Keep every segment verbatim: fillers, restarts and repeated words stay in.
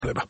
Треба.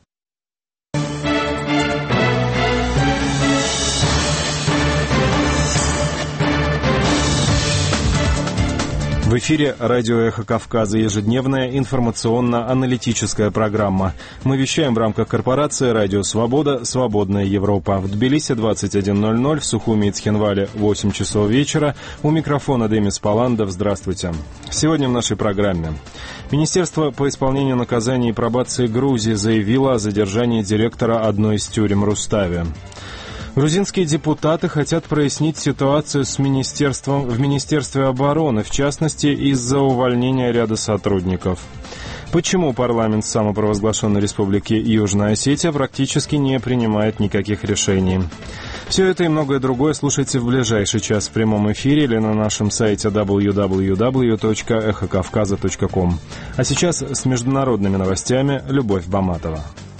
В эфире радио «Эхо Кавказа», ежедневная информационно-аналитическая программа. Мы вещаем в рамках корпорации «Радио Свобода. Свободная Европа». В Тбилиси двадцать один ноль ноль, в Сухуми и Цхинвале восемь часов вечера. У микрофона Демис Паландов. Здравствуйте. Сегодня в нашей программе. Министерство по исполнению наказаний и пробации Грузии заявило о задержании директора одной из тюрем Рустави. Грузинские депутаты хотят прояснить ситуацию с министерством, в Министерстве обороны, в частности, из-за увольнения ряда сотрудников. Почему парламент самопровозглашенной республики Южная Осетия практически не принимает никаких решений? Все это и многое другое слушайте в ближайший час в прямом эфире или на нашем сайте дабл ю дабл ю дабл ю точка эхо кавказа точка ком. А сейчас с международными новостями Любовь Баматова.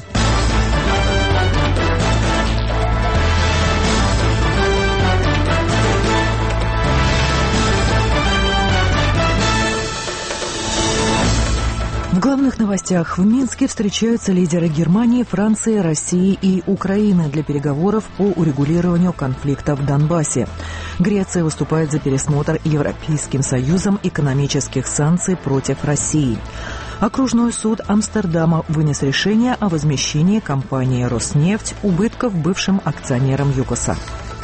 В главных новостях. В Минске встречаются лидеры Германии, Франции, России и Украины для переговоров по урегулированию конфликта в Донбассе. Греция выступает за пересмотр Европейским Союзом экономических санкций против России. Окружной суд Амстердама вынес решение о возмещении компании «Роснефть» убытков бывшим акционерам ЮКОСа.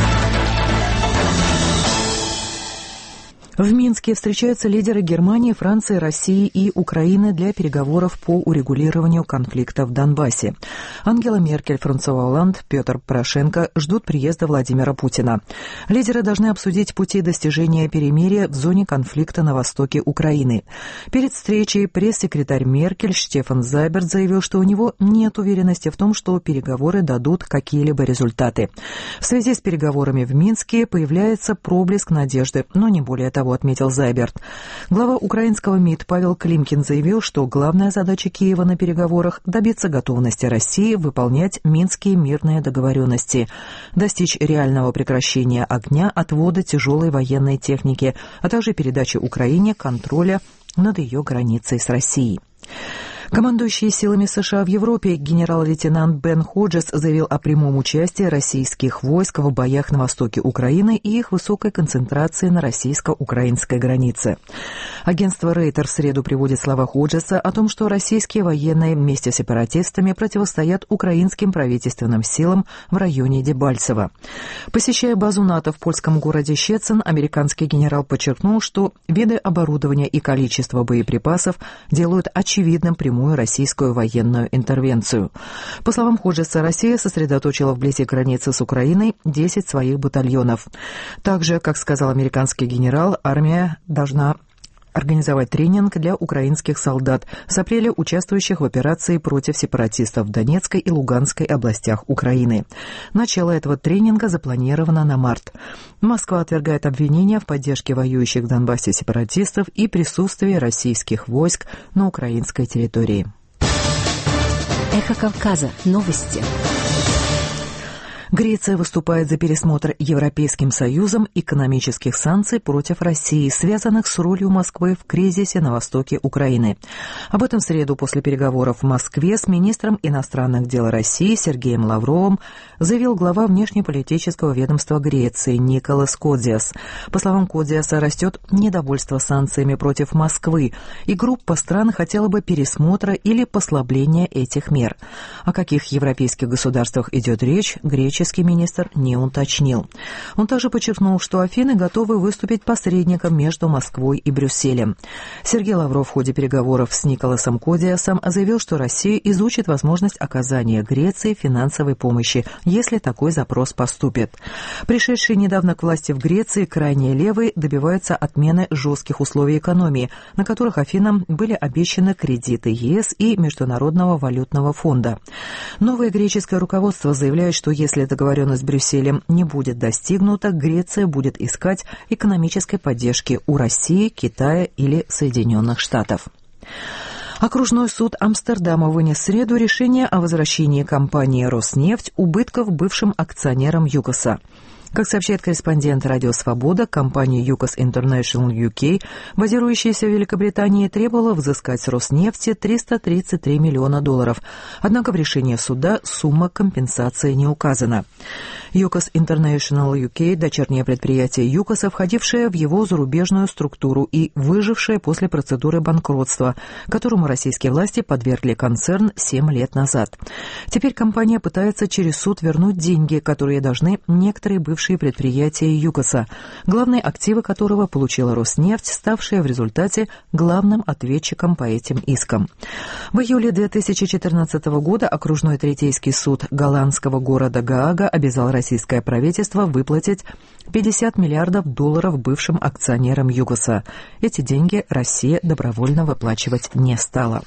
В Минске встречаются лидеры Германии, Франции, России и Украины для переговоров по урегулированию конфликта в Донбассе. Ангела Меркель, Франсуа Олланд, Петр Порошенко ждут приезда Владимира Путина. Лидеры должны обсудить пути достижения перемирия в зоне конфликта на востоке Украины. Перед встречей пресс-секретарь Меркель Штефан Зайберт заявил, что у него нет уверенности в том, что переговоры дадут какие-либо результаты. В связи с переговорами в Минске появляется проблеск надежды, но не более того, отметил Зайберт. Глава украинского МИД Павел Климкин заявил, что главная задача Киева на переговорах – добиться готовности России выполнять минские мирные договоренности, достичь реального прекращения огня, отвода тяжелой военной техники, а также передачи Украине контроля над ее границей с Россией. Командующий силами США в Европе генерал-лейтенант Бен Ходжес заявил о прямом участии российских войск в боях на востоке Украины и их высокой концентрации на российско-украинской границе. Агентство Рейтер в среду приводит слова Ходжеса о том, что российские военные вместе с сепаратистами противостоят украинским правительственным силам в районе Дебальцево. Посещая базу НАТО в польском городе Щецин, американский генерал подчеркнул, что виды оборудования и количество боеприпасов делают очевидным прямым российскую военную интервенцию. По словам Ходжеса, Россия сосредоточила вблизи границы с Украиной десять своих батальонов. Также, как сказал американский генерал, армия должна организовать тренинг для украинских солдат, с апреля участвующих в операции против сепаратистов в Донецкой и Луганской областях Украины. Начало этого тренинга запланировано на март. Москва отвергает обвинения в поддержке воюющих в Донбассе сепаратистов и присутствии российских войск на украинской территории. Эхо Кавказа. Новости. Греция выступает за пересмотр Европейским Союзом экономических санкций против России, связанных с ролью Москвы в кризисе на востоке Украины. Об этом в среду после переговоров в Москве с министром иностранных дел России Сергеем Лавровым заявил глава внешнеполитического ведомства Греции Николас Кодзиас. По словам Кодзиаса, растет недовольство санкциями против Москвы, и группа стран хотела бы пересмотра или послабления этих мер. О каких европейских государствах идет речь, греческий министр не уточнил. Он также подчеркнул, что Афины готовы выступить посредником между Москвой и Брюсселем. Сергей Лавров в ходе переговоров с Николасом Кодзиасом заявил, что Россия изучит возможность оказания Греции финансовой помощи, если такой запрос поступит. Пришедшие недавно к власти в Греции крайне левые добиваются отмены жестких условий экономии, на которых Афинам были обещаны кредиты ЕС и Международного валютного фонда. Новое греческое руководство заявляет, что если договоренность с Брюсселем не будет достигнута, Греция будет искать экономической поддержки у России, Китая или Соединенных Штатов. Окружной суд Амстердама вынес в среду решение о возвращении компании «Роснефть» убытков бывшим акционерам ЮКОСа. Как сообщает корреспондент «Радио Свобода», компания юкос International ю кей, базирующаяся в Великобритании, требовала взыскать с Роснефти триста тридцать три миллиона долларов. Однако в решении суда сумма компенсации не указана. юкос International ю кей – дочернее предприятие ЮКОСа, входившее в его зарубежную структуру и выжившее после процедуры банкротства, которому российские власти подвергли концерн семь лет назад. Теперь компания пытается через суд вернуть деньги, которые должны некоторые бывшие предприятия ЮКОСа, главные активы которого получила Роснефть, ставшая в результате главным ответчиком по этим искам. В июле две тысячи четырнадцатого года окружной третейский суд голландского города Гаага обязал российское правительство выплатить пятьдесят миллиардов долларов бывшим акционерам ЮКОСа. Эти деньги Россия добровольно выплачивать не стала.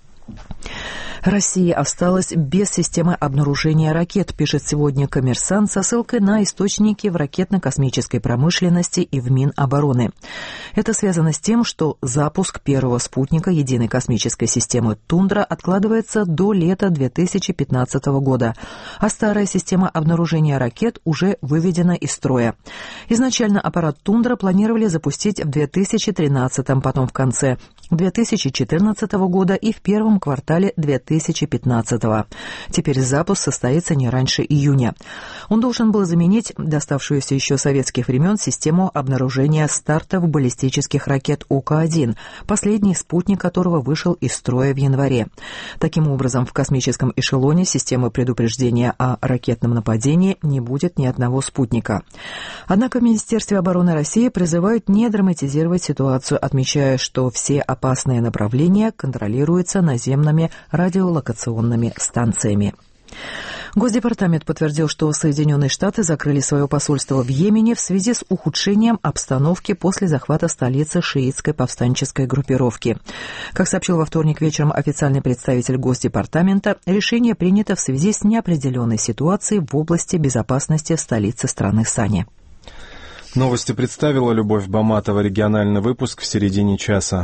Россия осталась без системы обнаружения ракет, пишет сегодня «Коммерсант» со ссылкой на источники в ракетно-космической промышленности и в Минобороны. Это связано с тем, что запуск первого спутника единой космической системы «Тундра» откладывается до лета две тысячи пятнадцатого года, а старая система обнаружения ракет уже выведена из строя. Изначально аппарат «Тундра» планировали запустить в две тысячи тринадцатом, потом в конце две тысячи четырнадцатого года и в первом квартале две тысячи пятнадцатого. Теперь запуск состоится не раньше июня. Он должен был заменить доставшуюся еще советских времен систему обнаружения стартов баллистических ракет Ока один, последний спутник которого вышел из строя в январе. Таким образом, в космическом эшелоне системы предупреждения о ракетном нападении не будет ни одного спутника. Однако в Министерстве обороны России призывают не драматизировать ситуацию, отмечая, что все опасные направления контролируются наземными радиолокационными станциями. Госдепартамент подтвердил, что Соединенные Штаты закрыли свое посольство в Йемене в связи с ухудшением обстановки после захвата столицы шиитской повстанческой группировки. Как сообщил во вторник вечером официальный представитель Госдепартамента, решение принято в связи с неопределенной ситуацией в области безопасности столицы страны Сани. Новости представила Любовь Баматова. Региональный выпуск в середине часа.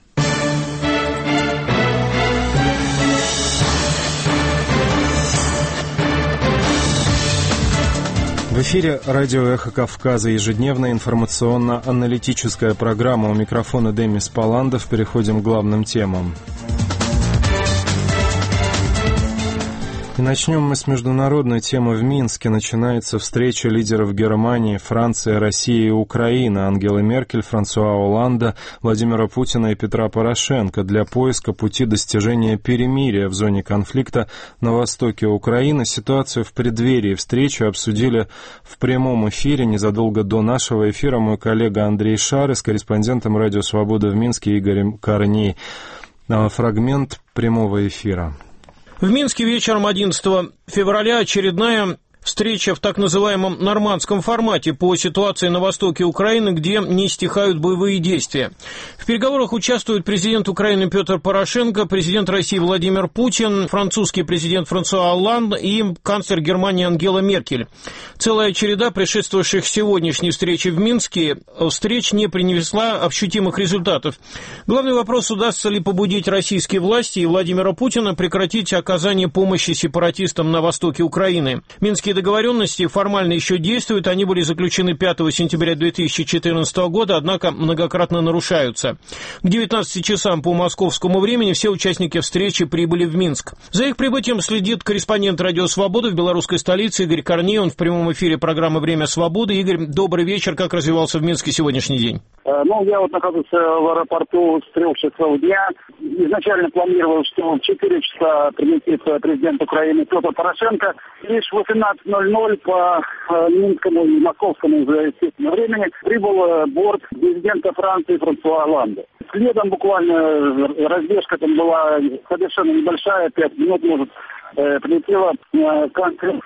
В эфире радио «Эхо Кавказа», ежедневная информационно-аналитическая программа. У микрофона Демис Паландов. Переходим к главным темам. И начнем мы с международной темы. В Минске начинается встреча лидеров Германии, Франции, России и Украины, Ангелы Меркель, Франсуа Олланда, Владимира Путина и Петра Порошенко для поиска пути достижения перемирия в зоне конфликта на востоке Украины. Ситуацию в преддверии встречи обсудили в прямом эфире незадолго до нашего эфира мой коллега Андрей Шары с корреспондентом «Радио Свобода» в Минске Игорем Корней. Фрагмент прямого эфира. В Минске вечером одиннадцатого февраля очередная встреча в так называемом нормандском формате по ситуации на востоке Украины, где не стихают боевые действия. В переговорах участвуют президент Украины Петр Порошенко, президент России Владимир Путин, французский президент Франсуа Олланд и канцлер Германии Ангела Меркель. Целая череда предшествовавших сегодняшней встречи в Минске встреч не принесла ощутимых результатов. Главный вопрос: удастся ли побудить российские власти и Владимира Путина прекратить оказание помощи сепаратистам на востоке Украины. Минские договоренности формально еще действуют, они были заключены пятого сентября две тысячи четырнадцатого года, однако многократно нарушаются. К девятнадцати часам по московскому времени все участники встречи прибыли в Минск. За их прибытием следит корреспондент «Радио Свобода» в белорусской столице Игорь Корней. Он в прямом эфире программы «Время свободы». Игорь, добрый вечер. Как развивался в Минске сегодняшний день? Ну, я вот нахожусь в аэропорту с трех часов дня. Изначально планировал, что в четыре часа прилетит президент Украины Петр Порошенко. Лишь в восемнадцать ноль ноль по минскому и московскому уже, естественно, времени прибыл борт президента Франции Франсуа Олланда. Следом буквально разбежка там была совершенно небольшая, пять минут, может, прилетела канцлер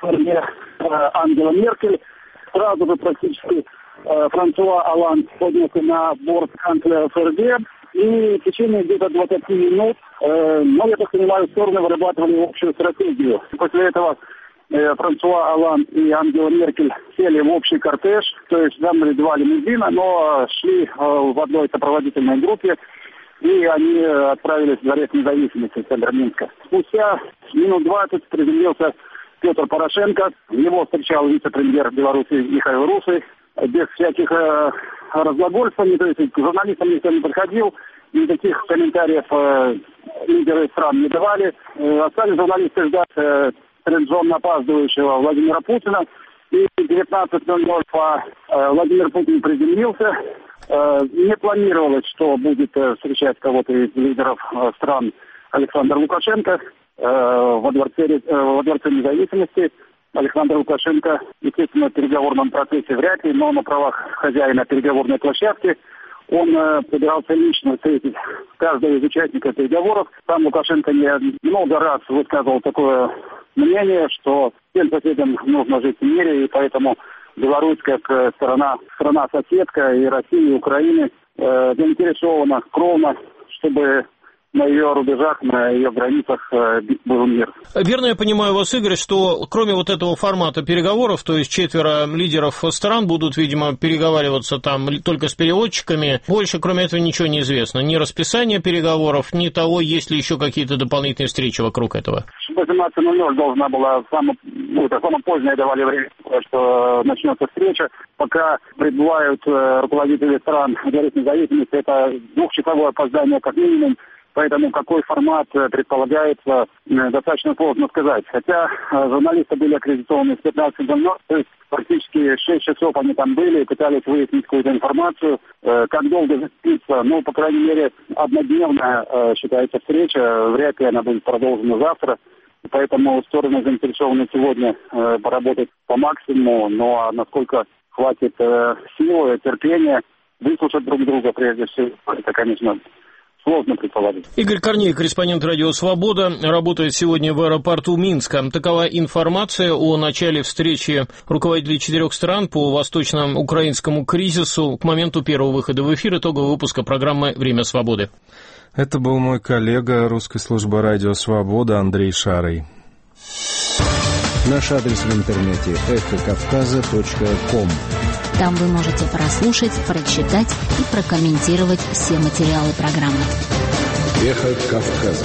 Ангела Меркель. Сразу же практически Франсуа Олланд поднялся на борт канцлера ФРГ, и в течение где-то двадцати минут, э, ну, я так понимаю, стороны вырабатывали общую стратегию. После этого э, Франсуа Олланд и Ангела Меркель сели в общий кортеж, то есть там были два лимузина, но шли э, в одной сопроводительной группе, и они отправились в Дворец Независимости в центр Минска. Спустя минут двадцать приземлился Петр Порошенко. Его встречал вице-премьер Беларуси Михаил Русый. Без всяких э, разглагольствований, то есть к журналистам никто не подходил, никаких комментариев э, лидеры стран не давали. Э, остались журналисты ждать э, традиционно опаздывающего Владимира Путина. И в девятнадцать ноль ноль по э, Владимир Путин приземлился. Э, не планировалось, что будет э, встречать кого-то из лидеров э, стран Александр Лукашенко э, во дворце, э, во дворце независимости. Александр Лукашенко, естественно, в переговорном процессе вряд ли, но на правах хозяина переговорной площадки он э, собирался лично встретить каждого из участников переговоров. Сам Лукашенко не много раз высказывал такое мнение, что всем соседям нужно жить в мире, и поэтому Беларусь, как страна, страна-соседка и России, и Украины, э, заинтересована кровно, чтобы на ее рубежах, на ее границах был мир. Верно я понимаю вас, Игорь, что кроме вот этого формата переговоров, то есть четверо лидеров стран будут, видимо, переговариваться там только с переводчиками, больше кроме этого ничего не известно. Ни расписания переговоров, ни того, есть ли еще какие-то дополнительные встречи вокруг этого. В восемнадцать ноль ноль должна была, само, ну, это самое позднее давали время, что начнется встреча. Пока прибывают э, руководители стран независимости, это двухчасовое опоздание как минимум. Поэтому какой формат предполагается, достаточно сложно сказать. Хотя журналисты были аккредитованы с пятнадцати ноль ноль, то есть практически шесть часов они там были, пытались выяснить какую-то информацию. Как долго заспиться, ну, по крайней мере, однодневная считается встреча, вряд ли она будет продолжена завтра. Поэтому стороны заинтересованы сегодня поработать по максимуму, но насколько хватит силы, терпения, выслушать друг друга прежде всего, это, конечно, сложно предположить. Игорь Корней, корреспондент «Радио Свобода», работает сегодня в аэропорту Минска. Такова информация о начале встречи руководителей четырех стран по восточно-украинскому кризису к моменту первого выхода в эфир итогового выпуска программы «Время свободы». Это был мой коллега русской службы «Радио Свобода» Андрей Шарый. Наш адрес в интернете эхо кавказа точка ком. Там вы можете прослушать, прочитать и прокомментировать все материалы программы. Эхо Кавказа.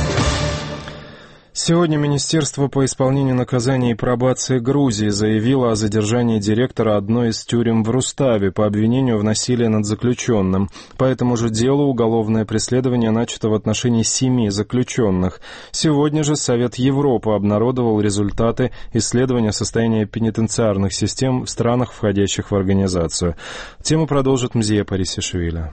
Сегодня Министерство по исполнению наказаний и пробации Грузии заявило о задержании директора одной из тюрем в Руставе по обвинению в насилии над заключенным. По этому же делу уголовное преследование начато в отношении семи заключенных. Сегодня же Совет Европы обнародовал результаты исследования состояния пенитенциарных систем в странах, входящих в организацию. Тему продолжит Мзия Парисишвили.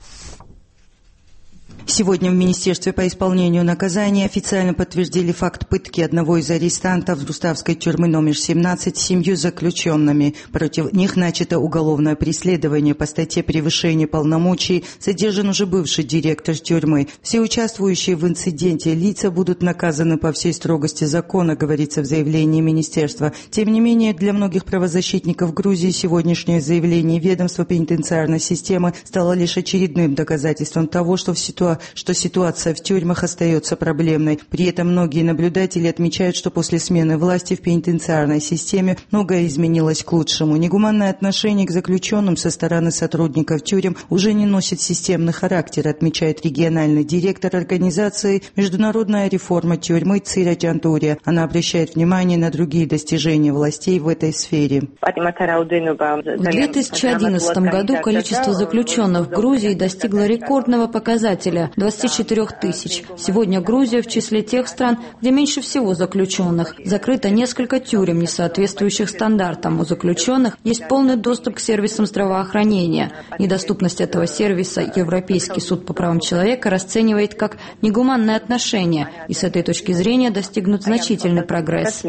Сегодня в Министерстве по исполнению наказаний официально подтвердили факт пытки одного из арестантов Руставской тюрьмы номер семнадцать семью заключенными. Против них начато уголовное преследование по статье «Превышение полномочий». Задержан уже бывший директор тюрьмы. Все участвующие в инциденте лица будут наказаны по всей строгости закона, говорится в заявлении Министерства. Тем не менее, для многих правозащитников Грузии сегодняшнее заявление ведомства пенитенциарной системы стало лишь очередным доказательством того, что в ситуации что ситуация в тюрьмах остается проблемной. При этом многие наблюдатели отмечают, что после смены власти в пенитенциарной системе многое изменилось к лучшему. Негуманное отношение к заключенным со стороны сотрудников тюрем уже не носит системный характер, отмечает региональный директор организации «Международная реформа тюрьмы» Циля Джантурия. Она обращает внимание на другие достижения властей в этой сфере. В две тысячи одиннадцатом году количество заключенных в Грузии достигло рекордного показателя – двадцать четыре тысяч. Сегодня Грузия в числе тех стран, где меньше всего заключенных. Закрыто несколько тюрем, не соответствующих стандартам. У заключенных есть полный доступ к сервисам здравоохранения. Недоступность этого сервиса Европейский суд по правам человека расценивает как негуманное отношение, и с этой точки зрения достигнут значительный прогресс.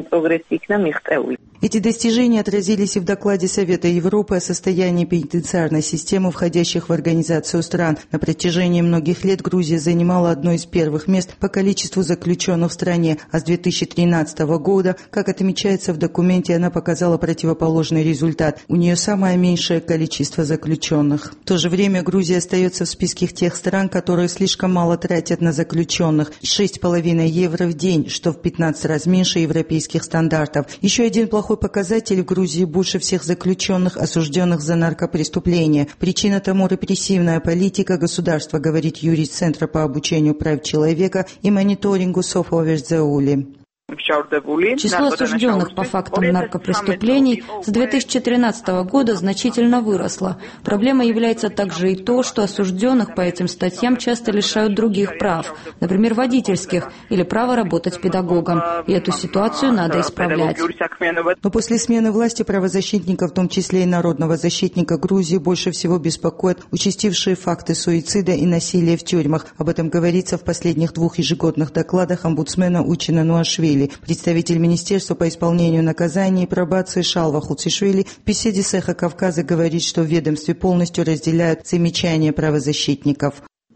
Эти достижения отразились и в докладе Совета Европы о состоянии пенитенциарной системы, входящих в организацию стран. На протяжении многих лет Грузия занимала одно из первых мест по количеству заключенных в стране, а с две тысячи тринадцатого года, как отмечается в документе, она показала противоположный результат. У нее самое меньшее количество заключенных. В то же время Грузия остается в списке тех стран, которые слишком мало тратят на заключенных – шесть с половиной евро в день, что в пятнадцать раз меньше европейских стандартов. Еще один плохой показатель: в Грузии больше всех заключенных, осужденных за наркопреступления. Причина тому репрессивная политика государства, говорит юрист Центра по обучению прав человека и мониторингу Софа Верзаули. Число осужденных по фактам наркопреступлений с две тысячи тринадцатого года значительно выросло. Проблемой является также и то, что осужденных по этим статьям часто лишают других прав, например, водительских или права работать педагогом. И эту ситуацию надо исправлять. Но после смены власти правозащитников, в том числе и народного защитника Грузии, больше всего беспокоят участившие факты суицида и насилия в тюрьмах. Об этом говорится в последних двух ежегодных докладах омбудсмена Учина Нуашвили. Представитель Министерства по исполнению наказаний и пробации Шалва Хуцишвили в беседе с «Эхо Кавказа» говорит, что в ведомстве полностью разделяют замечания правозащитников.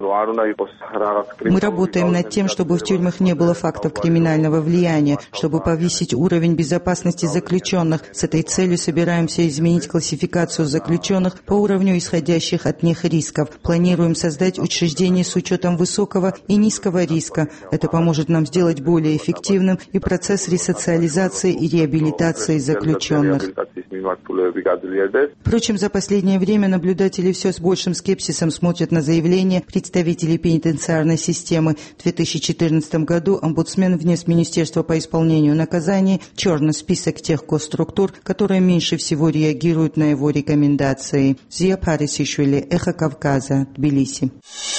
Мы работаем над тем, чтобы в тюрьмах не было фактов криминального влияния, чтобы повысить уровень безопасности заключенных. С этой целью собираемся изменить классификацию заключенных по уровню исходящих от них рисков. Планируем создать учреждение с учетом высокого и низкого риска. Это поможет нам сделать более эффективным и процесс ресоциализации и реабилитации заключенных. Впрочем, за последнее время наблюдатели все с большим скепсисом смотрят на заявления представителей представителей пенитенциарной системы. В две тысячи четырнадцатом году омбудсмен внес в Министерство по исполнению наказаний черный список тех госструктур, которые меньше всего реагируют на его рекомендации. Зия Парисишвили, «Эхо Кавказа», Тбилиси.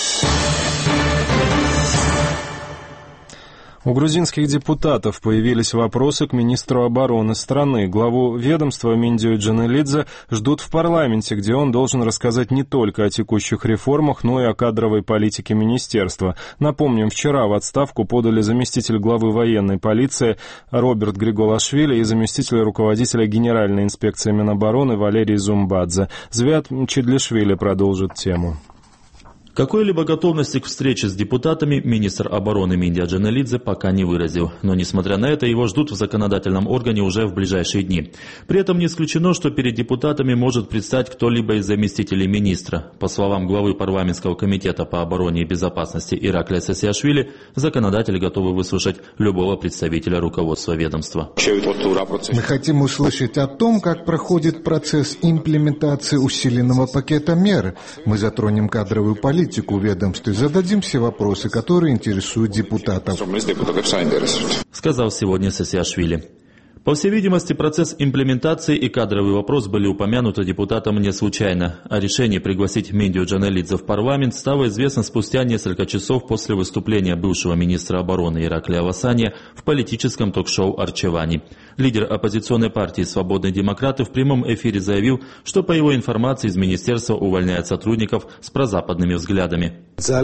У грузинских депутатов появились вопросы к министру обороны страны. Главу ведомства Миндию Джанелидзе ждут в парламенте, где он должен рассказать не только о текущих реформах, но и о кадровой политике министерства. Напомним, вчера в отставку подали заместитель главы военной полиции Роберт Григолашвили и заместитель руководителя Генеральной инспекции Минобороны Валерий Зумбадзе. Звят Чедлишвили продолжит тему. Какой-либо готовности к встрече с депутатами министр обороны Миндия Джанелидзе пока не выразил. Но, несмотря на это, его ждут в законодательном органе уже в ближайшие дни. При этом не исключено, что перед депутатами может предстать кто-либо из заместителей министра. По словам главы парламентского комитета по обороне и безопасности Ираклия Сасиашвили, законодатели готовы выслушать любого представителя руководства ведомства. Мы хотим услышать о том, как проходит процесс имплементации усиленного пакета мер. Мы затронем кадровую политику. политику в ведомстве, зададим все вопросы, которые интересуют депутатов. Сказал сегодня Сасиашвили. По всей видимости, процесс имплементации и кадровый вопрос были упомянуты депутатом не случайно. О решении пригласить Миндию Джанелидзе в парламент стало известно спустя несколько часов после выступления бывшего министра обороны Ираклия Авасания в политическом ток-шоу «Арчевани». Лидер оппозиционной партии «Свободные демократы» в прямом эфире заявил, что по его информации из министерства увольняют сотрудников с прозападными взглядами.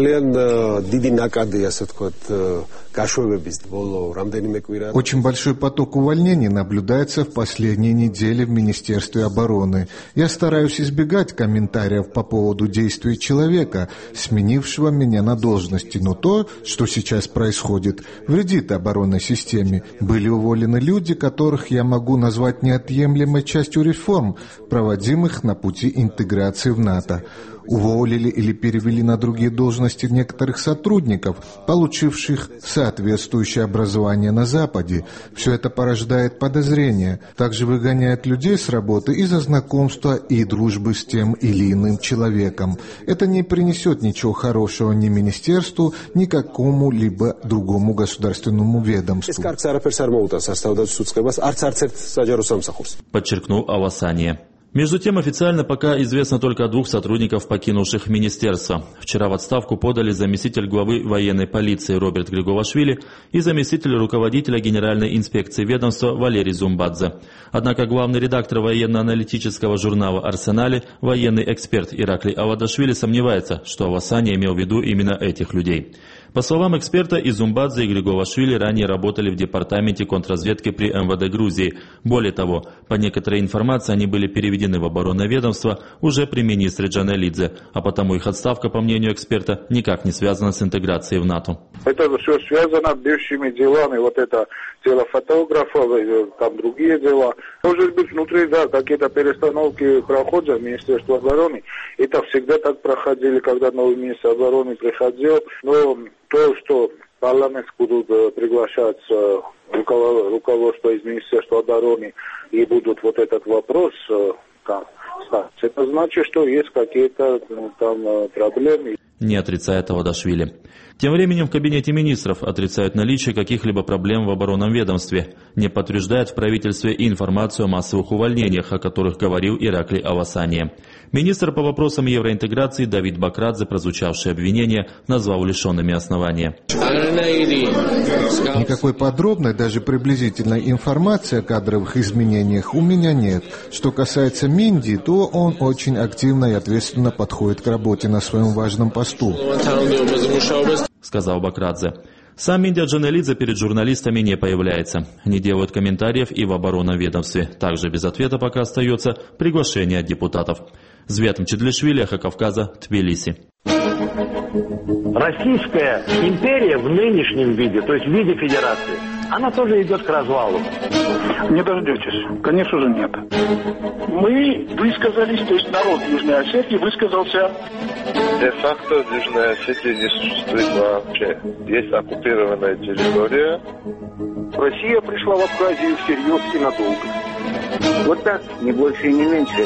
Очень большой поток увольнений наблюдается в последние недели в Министерстве обороны. Я стараюсь избегать комментариев по поводу действий человека, сменившего меня на должности, но то, что сейчас происходит, вредит оборонной системе. Были уволены люди, которых я могу назвать неотъемлемой частью реформ, проводимых на пути интеграции в НАТО. Уволили или перевели на другие должности некоторых сотрудников, получивших соответствующее образование на Западе. Все это порождает подозрения. Также выгоняет людей с работы из-за знакомства и дружбы с тем или иным человеком. Это не принесет ничего хорошего ни министерству, ни какому-либо другому государственному ведомству. Подчеркнул Авасания. Между тем, официально пока известно только о двух сотрудниках, покинувших министерство. Вчера в отставку подали заместитель главы военной полиции Роберт Григолашвили и заместитель руководителя Генеральной инспекции ведомства Валерий Зумбадзе. Однако главный редактор военно-аналитического журнала «Арсенали», военный эксперт Ираклий Авадашвили сомневается, что Авасания имел в виду именно этих людей. По словам эксперта, и Зумбадзе, и Григолашвили ранее работали в департаменте контрразведки при эм вэ дэ Грузии. Более того, по некоторой информации они были переведены в оборонное ведомство уже при министре Джанелидзе, а потому их отставка, по мнению эксперта, никак не связана с интеграцией в НАТО. Это все связано с бывшими делами, вот это дело фотографов, там другие дела. Может быть, внутри, да, какие-то перестановки проходят в Министерство обороны. Это всегда так проходили, когда новый министр обороны приходил. Но то, что в парламент будут приглашаться руководство из Министерства обороны и будут вот этот вопрос там, это значит, что есть какие-то ну, там проблемы. не отрицает Авадашвили. Тем временем в кабинете министров отрицают наличие каких-либо проблем в оборонном ведомстве, не подтверждают в правительстве и информацию о массовых увольнениях, о которых говорил Ираклий Авасания. Министр по вопросам евроинтеграции Давид Бакрадзе прозвучавшие обвинения назвал лишенными основания. Никакой подробной, даже приблизительной информации о кадровых изменениях у меня нет. Что касается Минди, то он очень активно и ответственно подходит к работе на своем важном посту, сказал Бакрадзе. Сам Минди Аджанелидзе перед журналистами не появляется. Не делают комментариев и в оборонном ведомстве. Также без ответа пока остается приглашение от депутатов. Зветом Чедлишвили, Эхо Кавказа, Тбилиси. Российская империя в нынешнем виде, то есть в виде федерации, она тоже идет к развалу. Не дождетесь. Конечно же нет. Мы высказались, то есть народ Южной Осетии высказался. Де-факто в Южной Осетии не существует вообще. Есть оккупированная территория. Россия пришла в Абхазию всерьез и надолго. Вот так, не больше и не меньше.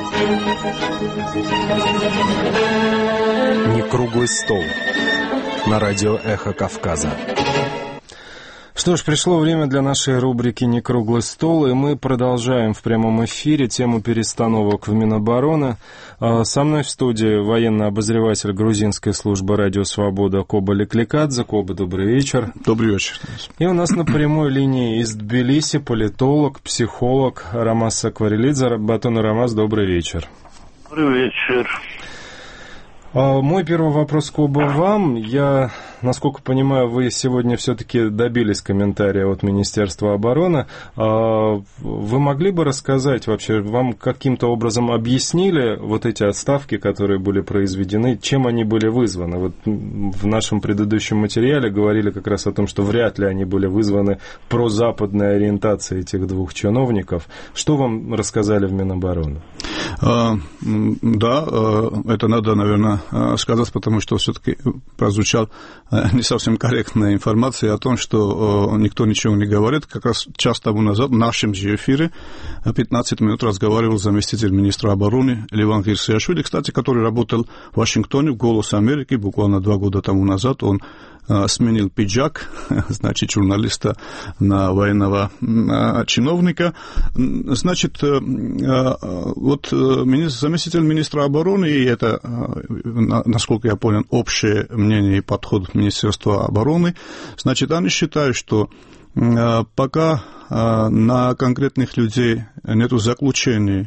Не круглый стол. На радио «Эхо Кавказа». Что ж, пришло время для нашей рубрики «Не круглый стол», и мы продолжаем в прямом эфире тему перестановок в Минобороны. Со мной в студии военный обозреватель грузинской службы «Радио Свобода» Коба Лекликадзе. Коба, добрый вечер. Добрый вечер. И у нас на прямой линии из Тбилиси политолог, психолог Рамаз Сакварелидзе. Батон и Рамаз, добрый вечер. Добрый вечер. Мой первый вопрос, Коба, вам. Я, насколько понимаю, вы сегодня все-таки добились комментария от Министерства обороны. Вы могли бы рассказать вообще, вам каким-то образом объяснили вот эти отставки, которые были произведены, чем они были вызваны? Вот в нашем предыдущем материале говорили как раз о том, что вряд ли они были вызваны прозападной ориентацией этих двух чиновников. Что вам рассказали в Минобороны? А, да, это надо, наверное, сказать, потому что все-таки прозвучала не совсем корректная информация о том, что никто ничего не говорит. Как раз час тому назад в нашем же эфире пятнадцать минут разговаривал заместитель министра обороны Леван Гирсиашвили, кстати, который работал в Вашингтоне в «Голос Америки» буквально два года тому назад. Он сменил пиджак, значит, журналиста на военного чиновника. Значит, вот заместитель министра обороны, и это, насколько я понял, общее мнение и подход Министерства обороны, значит, они считают, что пока на конкретных людей нет заключений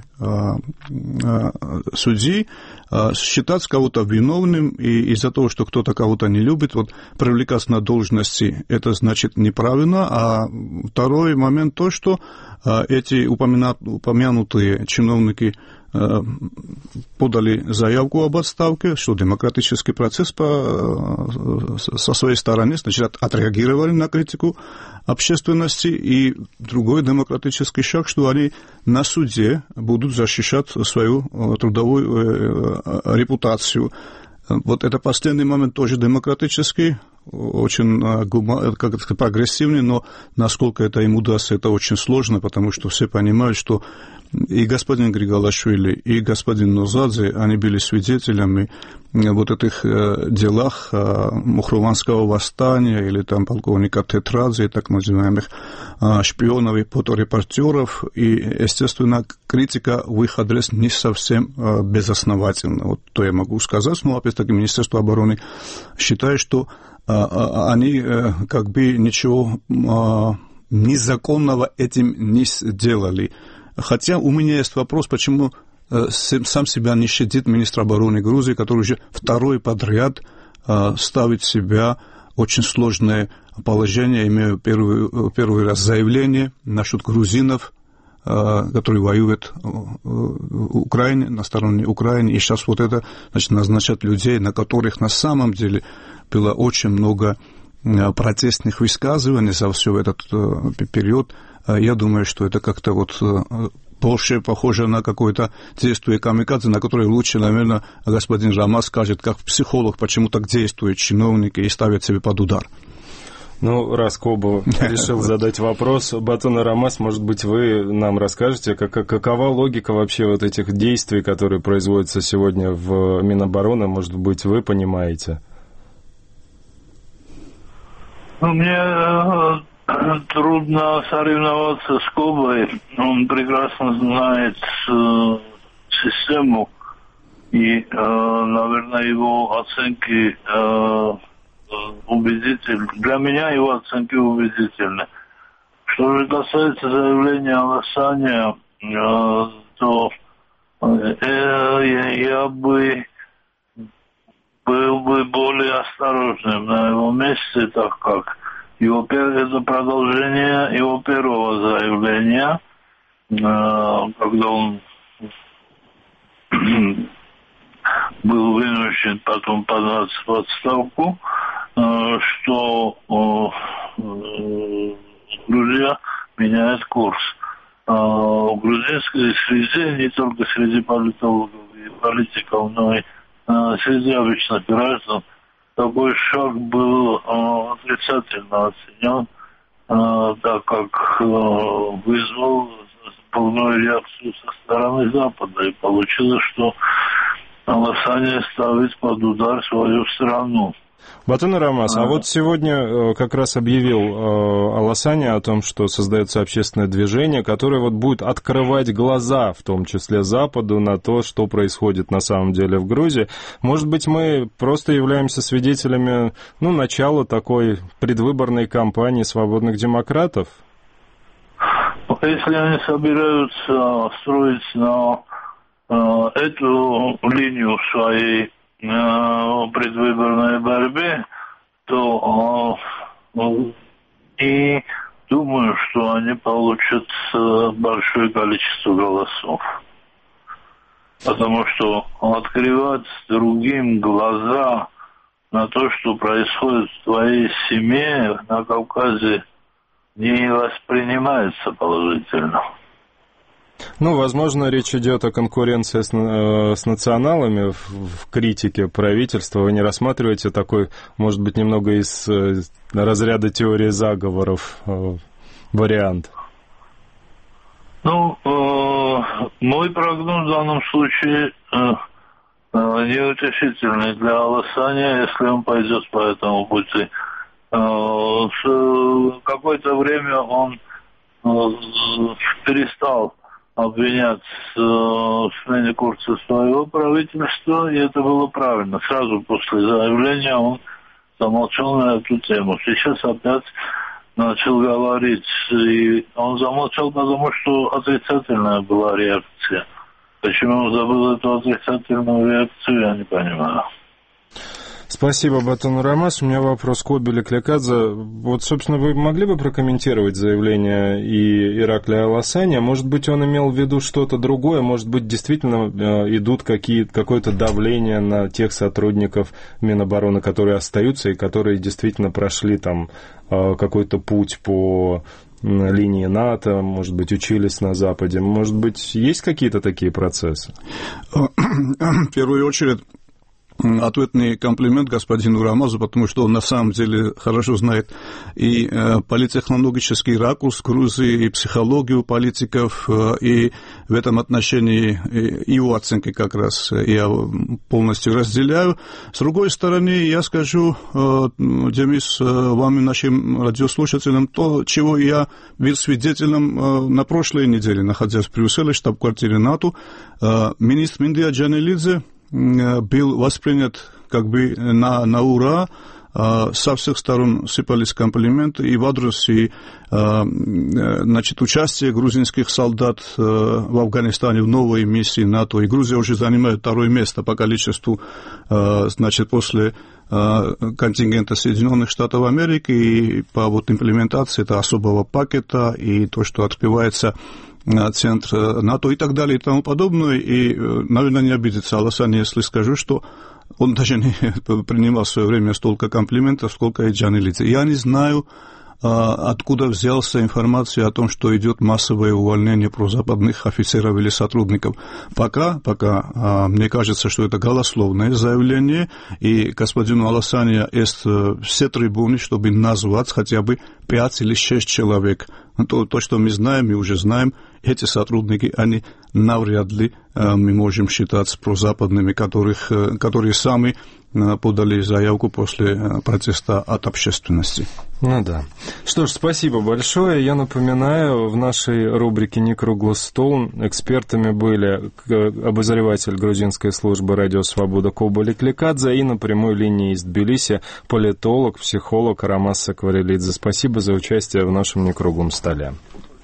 судьи, считать кого-то виновным и из-за того, что кто-то кого-то не любит, вот привлекать на должности, это значит неправильно. А второй момент то, что эти упомянутые чиновники подали заявку об отставке, что демократический процесс по, со своей стороны, значит, отреагировали на критику общественности, и другой демократический шаг, что они на суде будут защищать свою трудовую репутацию. Вот это последний момент тоже демократический, очень как это, прогрессивный, но насколько это им удастся, это очень сложно, потому что все понимают, что и господин Григалашвили, и господин Нозадзе, они были свидетелями вот этих делах Мухруванского восстания или там полковника Тетрадзе, так называемых шпионов и фоторепортеров, и, естественно, критика в их адрес не совсем безосновательна. Вот то я могу сказать, но, опять-таки, Министерство обороны считает, что они как бы ничего незаконного этим не сделали. Хотя у меня есть вопрос, почему сам себя не щадит министр обороны Грузии, который уже второй подряд ставит себя в очень сложное положение, имея первый, первый раз заявление насчет грузинов, которые воюют в Украине, на стороне Украины, и сейчас вот это, значит, назначать людей, на которых на самом деле было очень много протестных высказываний за все этот период. Я думаю, что это как-то вот больше похоже на какое-то действие камикадзе, на которое лучше, наверное, господин Рамаз скажет, как психолог, почему так действуют чиновники и ставят себя под удар. Ну, раз Коба решил задать вопрос, Батон Арамас, может быть, вы нам расскажете, как, какова логика вообще вот этих действий, которые производятся сегодня в Минобороны, может быть, вы понимаете? Ну, мне э, трудно соревноваться с Кобой, он прекрасно знает э, систему, и, э, наверное, его оценки э, убедительны. Для меня его оценки убедительны. Что же касается заявления Аласаня, э, то э, я, я бы был бы более осторожным на его месте, так как его, это продолжение его первого заявления, э, когда он был вынужден потом податься в отставку, что Грузия меняет курс. В грузинской среде, не только среди политологов и политиков, но и среди обычных граждан, такой шаг был отрицательно оценен, так как вызвал бурную реакцию со стороны Запада. И получилось, что Аласаня ставит под удар свою страну. Батон Арамас, а, а вот сегодня как раз объявил Аласаня о том, что создается общественное движение, которое вот будет открывать глаза, в том числе Западу, на то, что происходит на самом деле в Грузии. Может быть, мы просто являемся свидетелями, ну, начала такой предвыборной кампании свободных демократов? Если они собираются строить на э, эту линию своей предвыборной борьбе, то э, и думаю, что они получат большое количество голосов. Потому что открывать другим глаза на то, что происходит в твоей семье на Кавказе, не воспринимается положительно. Ну, возможно, речь идет о конкуренции с, э, с националами в, в критике правительства. Вы не рассматриваете такой, может быть, немного из э, разряда теории заговоров э, вариант? Ну, э, мой прогноз в данном случае э, э, неутешительный для Аласаня, если он пойдет по этому пути. Э, с, какое-то время он э, перестал обвинять э, в смене курса своего правительства, и это было правильно. Сразу после заявления он замолчал на эту тему. Сейчас опять начал говорить, и он замолчал, потому что отрицательная была реакция. Почему он забыл эту отрицательную реакцию, я не понимаю. Спасибо, Батон Арамас. У меня вопрос к Кобе Клекадзе. Вот, собственно, вы могли бы прокомментировать заявление и Ираклия Аласаня? Может быть, он имел в виду что-то другое? Может быть, действительно идут какие, какое-то давление на тех сотрудников Минобороны, которые остаются и которые действительно прошли там какой-то путь по линии НАТО, может быть, учились на Западе? Может быть, есть какие-то такие процессы? В первую очередь, ответный комплимент господину Рамазу, потому что он на самом деле хорошо знает и э, политтехнологический ракурс Грузии, и психологию политиков, э, и в этом отношении и его оценки как раз я полностью разделяю. С другой стороны, я скажу, э, Демис, э, вам и нашим радиослушателям то, чего я был свидетелем э, на прошлой неделе, находясь в Брюсселе, штаб-квартире НАТО. Э, министр Миндия Джанелидзе был воспринят как бы на, на ура, со всех сторон сыпались комплименты и в адрес и, значит, участие грузинских солдат в Афганистане в новой миссии НАТО. И Грузия уже занимает второе место по количеству, значит, после контингента Соединенных Штатов Америки и по вот имплементации этого особого пакета и то, что открывается центр НАТО и так далее и тому подобное. И, наверное, не обидится Аласан, если скажу, что он даже не принимал в свое время столько комплиментов, сколько и Джанелидзе. Я не знаю, откуда взялась информация о том, что идет массовое увольнение прозападных офицеров или сотрудников. Пока, пока, мне кажется, что это голословное заявление, и господину Аласания есть все трибуны, чтобы назвать хотя бы пять или шесть человек. То, то, что мы знаем, мы уже знаем, эти сотрудники, они навряд ли мы можем считать прозападными, которых, которые сами подали заявку после протеста от общественности. Ну да. Что ж, спасибо большое. Я напоминаю, в нашей рубрике «Не круглый стол» экспертами были обозреватель грузинской службы «Радио Свобода» Коба Ликликадзе и на прямой линии из Тбилиси политолог, психолог Ромас Сакварелидзе. Спасибо за участие в нашем «Некруглом столе».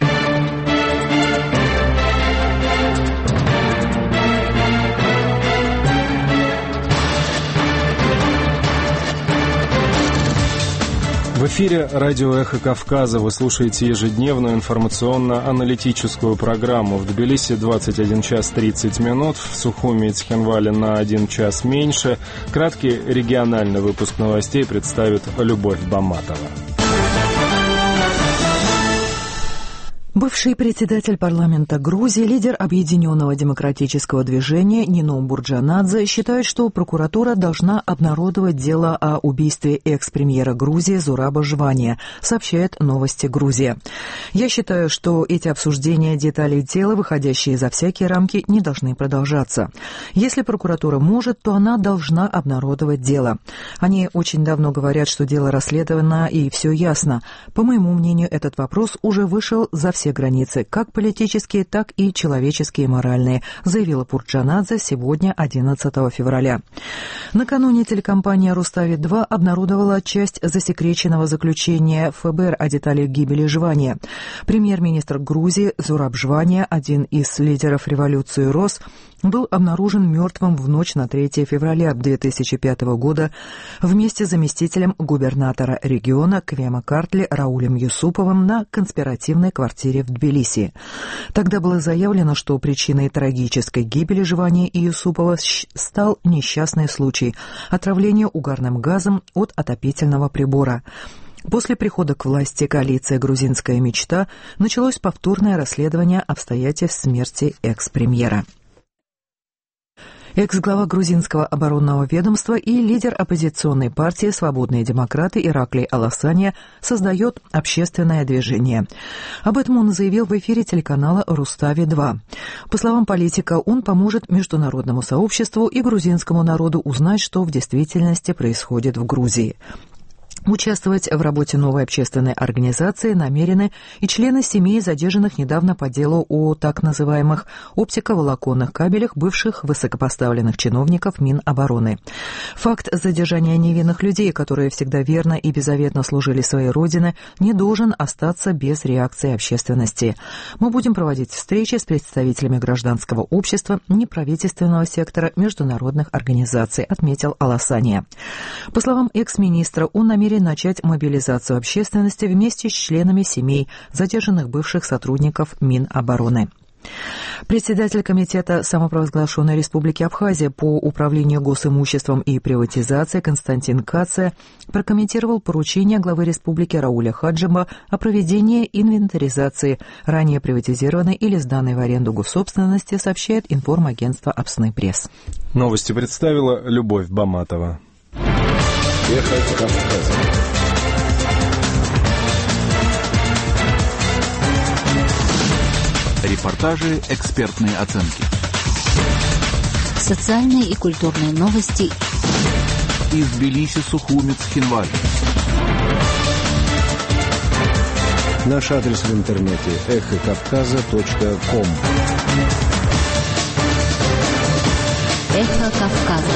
В эфире радио «Эхо Кавказа». Вы слушаете ежедневную информационно-аналитическую программу. В Тбилиси двадцать один час тридцать минут, в Сухуми и Цхинвале на один час меньше. Краткий региональный выпуск новостей представит Любовь Баматова. Бывший председатель парламента Грузии, лидер Объединенного демократического движения Нино Бурджанадзе считает, что прокуратура должна обнародовать дело о убийстве экс-премьера Грузии Зураба Жвания, сообщает «Новости Грузия». «Я считаю, что эти обсуждения деталей дела, выходящие за всякие рамки, не должны продолжаться. Если прокуратура может, то она должна обнародовать дело. Они очень давно говорят, что дело расследовано и все ясно. По моему мнению, этот вопрос уже вышел за все границы, как политические, так и человеческие и моральные, заявила Бурджанадзе сегодня, одиннадцатого февраля. Накануне телекомпания «Рустави-два» обнародовала часть засекреченного заключения эф бэ эр о деталях гибели Жвания. Премьер-министр Грузии Зураб Жвания, один из лидеров революции РОС, был обнаружен мертвым в ночь на третье февраля две тысячи пятого года вместе с заместителем губернатора региона Квема Картли Раулем Юсуповым на конспиративной квартире в Тбилиси. Тогда было заявлено, что причиной трагической гибели Жвания и Юсупова стал несчастный случай – отравление угарным газом от отопительного прибора. После прихода к власти коалиции «Грузинская мечта» началось повторное расследование обстоятельств смерти экс-премьера. Экс-глава грузинского оборонного ведомства и лидер оппозиционной партии «Свободные демократы» Ираклий Аласания создает общественное движение. Об этом он заявил в эфире телеканала «Рустави-два». По словам политика, он поможет международному сообществу и грузинскому народу узнать, что в действительности происходит в Грузии. Участвовать в работе новой общественной организации намерены и члены семей, задержанных недавно по делу о так называемых оптиковолоконных кабелях бывших высокопоставленных чиновников Минобороны. Факт задержания невинных людей, которые всегда верно и беззаветно служили своей родине, не должен остаться без реакции общественности. Мы будем проводить встречи с представителями гражданского общества, неправительственного сектора, международных организаций, отметил Аласания. По словам экс-министра, он намерен начать мобилизацию общественности вместе с членами семей задержанных бывших сотрудников Минобороны. Председатель комитета самопровозглашенной Республики Абхазия по управлению госимуществом и приватизации Константин Кация прокомментировал поручение главы республики Рауля Хаджиба о проведении инвентаризации ранее приватизированной или сданной в аренду госсобственности, сообщает информагентство «Апсны Пресс». Новости представила Любовь Баматова. Эхо Кавказа. Репортажи, экспертные оценки. Социальные и культурные новости. Из Тбилиси, Сухуми, Цхинвали. Наш адрес в интернете эхо кавказа точка ком. Эхо Кавказа.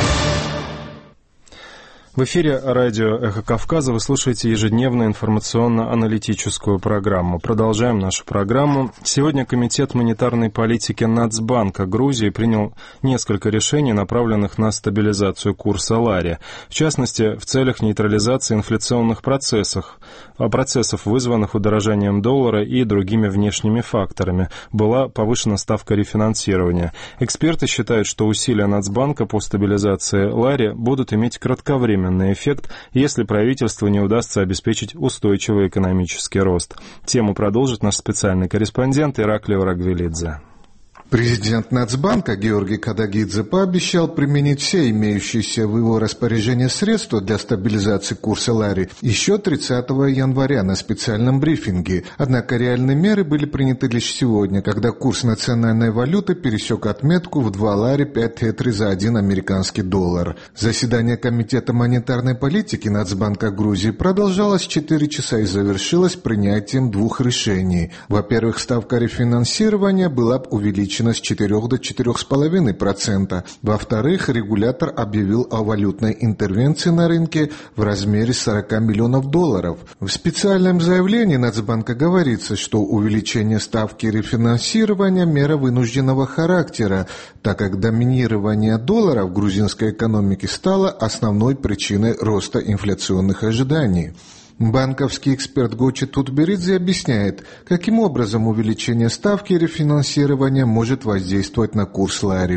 В эфире радио «Эхо Кавказа» вы слушаете ежедневную информационно-аналитическую программу. Продолжаем нашу программу. Сегодня Комитет монетарной политики Нацбанка Грузии принял несколько решений, направленных на стабилизацию курса лари. В частности, в целях нейтрализации инфляционных процессов, процессов, вызванных удорожанием доллара и другими внешними факторами, была повышена ставка рефинансирования. Эксперты считают, что усилия Нацбанка по стабилизации лари будут иметь кратковременный временный эффект, если правительству не удастся обеспечить устойчивый экономический рост. Тему продолжит наш специальный корреспондент Ираклио Рагвелидзе. Президент Нацбанка Георгий Кадагидзе пообещал применить все имеющиеся в его распоряжении средства для стабилизации курса лари еще тридцатого января на специальном брифинге. Однако реальные меры были приняты лишь сегодня, когда курс национальной валюты пересек отметку в два лари пять тетри за один американский доллар. Заседание Комитета монетарной политики Нацбанка Грузии продолжалось четыре часа и завершилось принятием двух решений. Во-первых, ставка рефинансирования была увеличена с четырёх до четырёх с половиной процентов. Во-вторых, регулятор объявил о валютной интервенции на рынке в размере сорок миллионов долларов. В специальном заявлении Нацбанка говорится, что увеличение ставки рефинансирования – мера вынужденного характера, так как доминирование доллара в грузинской экономике стало основной причиной роста инфляционных ожиданий. Банковский эксперт Гоче Тутберидзе объясняет, каким образом увеличение ставки рефинансирования может воздействовать на курс лари.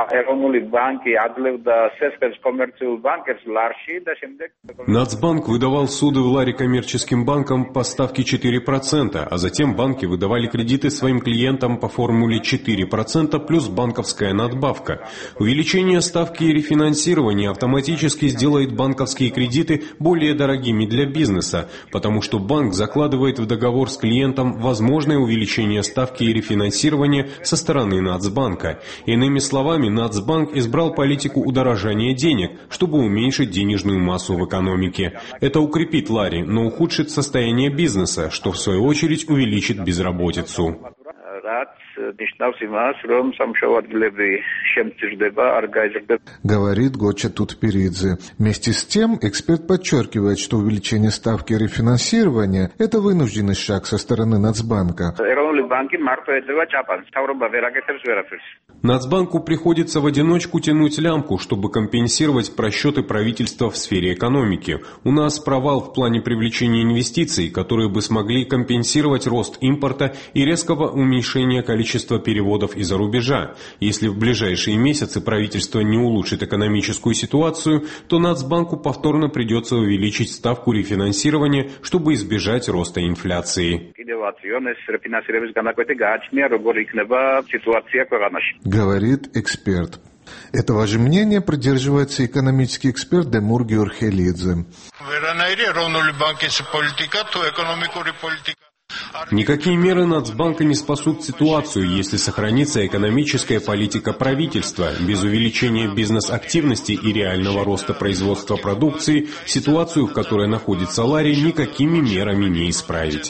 Нацбанк выдавал суды в лари коммерческим банкам по ставке четыре процента, а затем банки выдавали кредиты своим клиентам по формуле четыре процента плюс банковская надбавка. Увеличение ставки рефинансирования автоматически сделает банковские кредиты более дорогими для бизнеса, потому что банк закладывает в договор с клиентом возможное увеличение ставки рефинансирования со стороны Нацбанка. Иными словами, Нацбанк избрал политику удорожания денег, чтобы уменьшить денежную массу в экономике. Это укрепит лари, но ухудшит состояние бизнеса, что в свою очередь увеличит безработицу. Говорит Гоче Тутберидзе. Вместе с тем, эксперт подчеркивает, что увеличение ставки рефинансирования – это вынужденный шаг со стороны Нацбанка. Нацбанку приходится в одиночку тянуть лямку, чтобы компенсировать просчеты правительства в сфере экономики. У нас провал в плане привлечения инвестиций, которые бы смогли компенсировать рост импорта и резкого уменьшения количества переводов из-за рубежа. Если в ближайшие месяцы правительство не улучшит экономическую ситуацию, то Нацбанку повторно придется увеличить ставку рефинансирования, чтобы избежать роста инфляции. Говорит эксперт. Этого же мнения придерживается экономический эксперт Демур Георхелидзе. Никакие меры Нацбанка не спасут ситуацию, если сохранится экономическая политика правительства. Без увеличения бизнес-активности и реального роста производства продукции ситуацию, в которой находится лари, никакими мерами не исправить.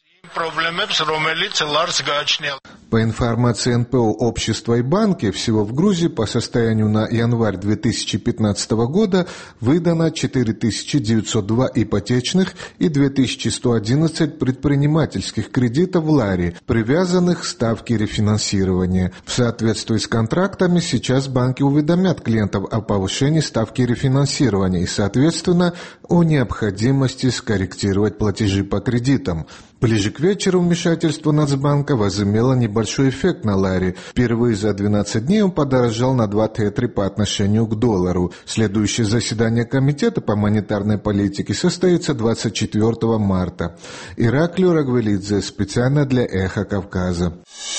По информации эн пэ о «Общества и банки», всего в Грузии по состоянию на январь две тысячи пятнадцатого года выдано четыре тысячи девятьсот два ипотечных и две тысячи сто одиннадцать предпринимательских кредитов в лари, привязанных к ставке рефинансирования. В соответствии с контрактами сейчас банки уведомят клиентов о повышении ставки рефинансирования и, соответственно, о необходимости скорректировать платежи по кредитам. Ближе к вечеру вмешательство Нацбанка возымело небольшой эффект на лари. Впервые за двенадцать дней он подорожал на два тетри по отношению к доллару. Следующее заседание Комитета по монетарной политике состоится двадцать четвёртого марта. Ираклио Рагвелидзе, специально для «Эхо Кавказа».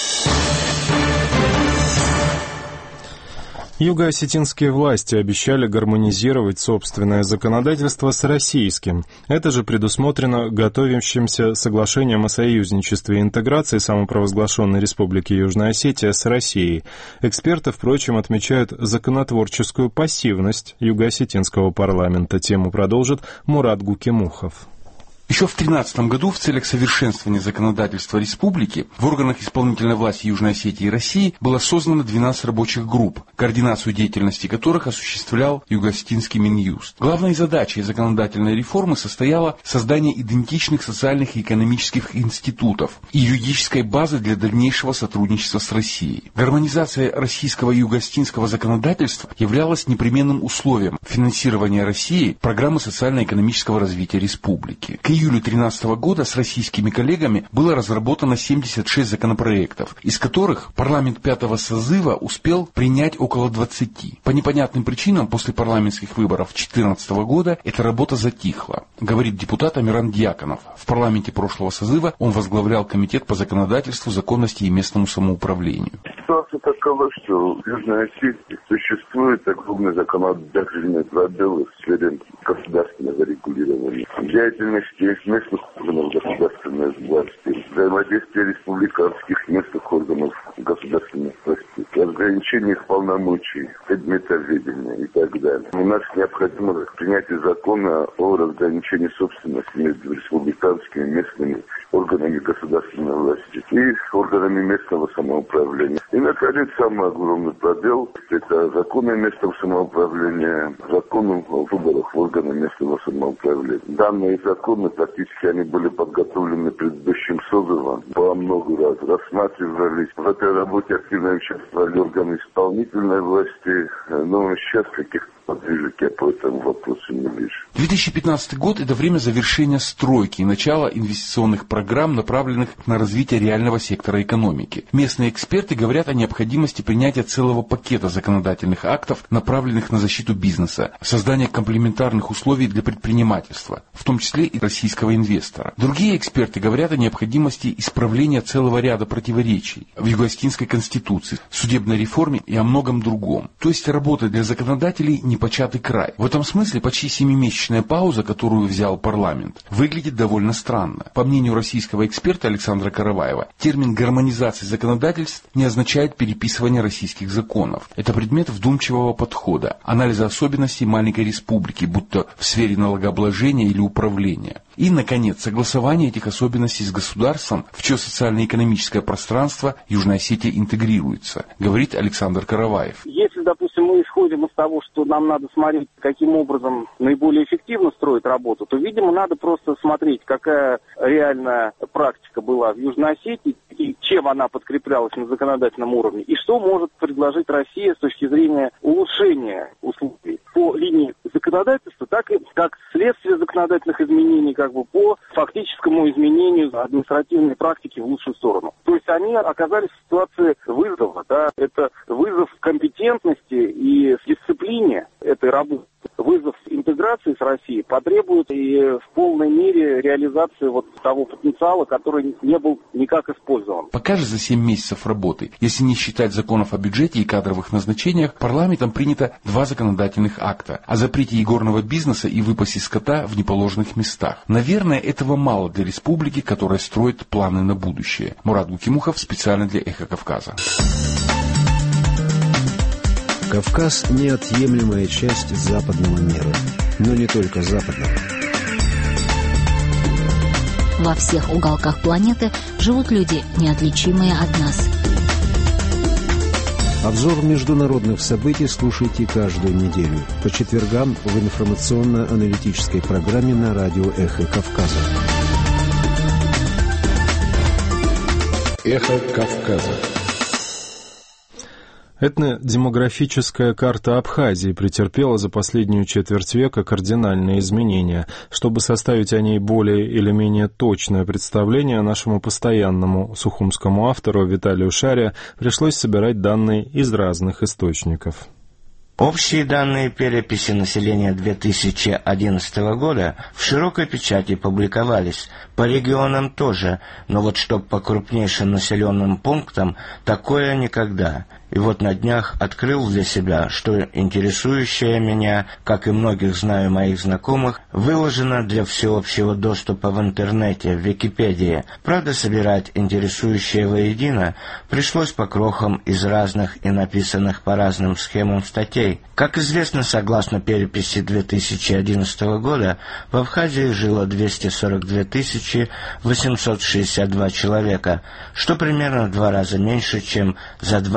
Юго-осетинские власти обещали гармонизировать собственное законодательство с российским. Это же предусмотрено готовящимся соглашением о союзничестве и интеграции самопровозглашенной Республики Южная Осетия с Россией. Эксперты, впрочем, отмечают законотворческую пассивность юго-осетинского парламента. Тему продолжит Мурат Гукимухов. Еще в две тысячи тринадцатом году в целях совершенствования законодательства республики в органах исполнительной власти Южной Осетии и России было создано двенадцать рабочих групп, координацию деятельности которых осуществлял Юго-Осетинский Минюст. Главной задачей законодательной реформы состояло создание идентичных социальных и экономических институтов и юридической базы для дальнейшего сотрудничества с Россией. Гармонизация российского и юго-осетинского законодательства являлась непременным условием финансирования России программы социально-экономического развития республики. К К июлю две тысячи тринадцатого года с российскими коллегами было разработано семьдесят шесть законопроектов, из которых парламент пятого созыва успел принять около двадцати. По непонятным причинам после парламентских выборов две тысячи четырнадцатого года эта работа затихла, говорит депутат Амиран Дьяконов. В парламенте прошлого созыва он возглавлял комитет по законодательству, законности и местному самоуправлению. Ситуация такова, что в Южной Осетии существуют огромные законодательные пробелы в сфере государственного регулирования, деятельности местных органов государственной власти, взаимодействия республиканских местных органов государственной власти, ограничения их полномочий, предметоведения и так далее. У нас необходимо принятие закона о разграничении собственности между республиканскими местными органами государственной власти и органами местного самоуправления. И, наконец, самый огромный пробел – это законы местного самоуправления, законы о выборах в органы местного самоуправления. Данные законы, практически они были подготовлены предыдущим созывом, по много раз рассматривались. В этой работе активно участвовали органы исполнительной власти, но сейчас каких-то подвижек я по этому вопросу не вижу. две тысячи пятнадцатый год – это время завершения стройки и начала инвестиционных программ, направленных на развитие реального сектора экономики. Местные эксперты говорят о необходимости принятия целого пакета законодательных актов, направленных на защиту бизнеса, создание комплементарных условий для предпринимательства, в том числе и российского инвестора. Другие эксперты говорят о необходимости исправления целого ряда противоречий в Юго-Осетинской конституции, судебной реформе и о многом другом. То есть работа для законодателей – непочатый край. В этом смысле почти семимесячная пауза, которую взял парламент, выглядит довольно странно. По мнению российского эксперта Александра Караваева, термин гармонизации законодательств не означает переписывание российских законов. Это предмет вдумчивого подхода, анализа особенностей маленькой республики, будто в сфере налогообложения или управления. И, наконец, согласование этих особенностей с государством, в чье социально-экономическое пространство Южная Осетия интегрируется, говорит Александр Караваев. Если, допустим, мы исходим из того, что нам надо смотреть, каким образом наиболее эффективно строить работу, то, видимо, надо просто смотреть, какая реальная практика была в Южной Осетии, и чем она подкреплялась на законодательном уровне, и что может предложить Россия с точки зрения улучшения условий по линии законодательства, так и как следствие законодательных изменений, как бы по фактическому изменению административной практики в лучшую сторону. То есть они оказались в ситуации вызова, да, это вызов компетентности и дисциплине этой работы. Вызов интеграции с Россией потребует и в полной мере реализации вот того потенциала, который не был никак использован. Пока же за семь месяцев работы, если не считать законов о бюджете и кадровых назначениях, парламентом принято два законодательных акта о запрете игорного бизнеса и выпасе скота в неположенных местах. Наверное, этого мало для республики, которая строит планы на будущее. Мурат Гукимухов специально для «Эхо Кавказа». Кавказ – неотъемлемая часть западного мира, но не только западного. Во всех уголках планеты живут люди, неотличимые от нас. Обзор международных событий слушайте каждую неделю по четвергам в информационно-аналитической программе на радио «Эхо Кавказа». «Эхо Кавказа». Этнодемографическая карта Абхазии претерпела за последнюю четверть века кардинальные изменения. Чтобы составить о ней более или менее точное представление, нашему постоянному сухумскому автору Виталию Шаря пришлось собирать данные из разных источников. Общие данные переписи населения две тысячи одиннадцатого года в широкой печати публиковались, по регионам тоже, но вот чтоб по крупнейшим населенным пунктам, такое никогда. И вот на днях открыл для себя, что интересующее меня, как и многих знаю моих знакомых, выложено для всеобщего доступа в интернете, в Википедии. Правда, собирать интересующее воедино пришлось по крохам из разных и написанных по разным схемам статей. Как известно, согласно переписи две тысячи одиннадцатого года, в Абхазии жило двести сорок две тысячи восемьсот шестьдесят два человека, что примерно в два раза меньше, чем за двадцать два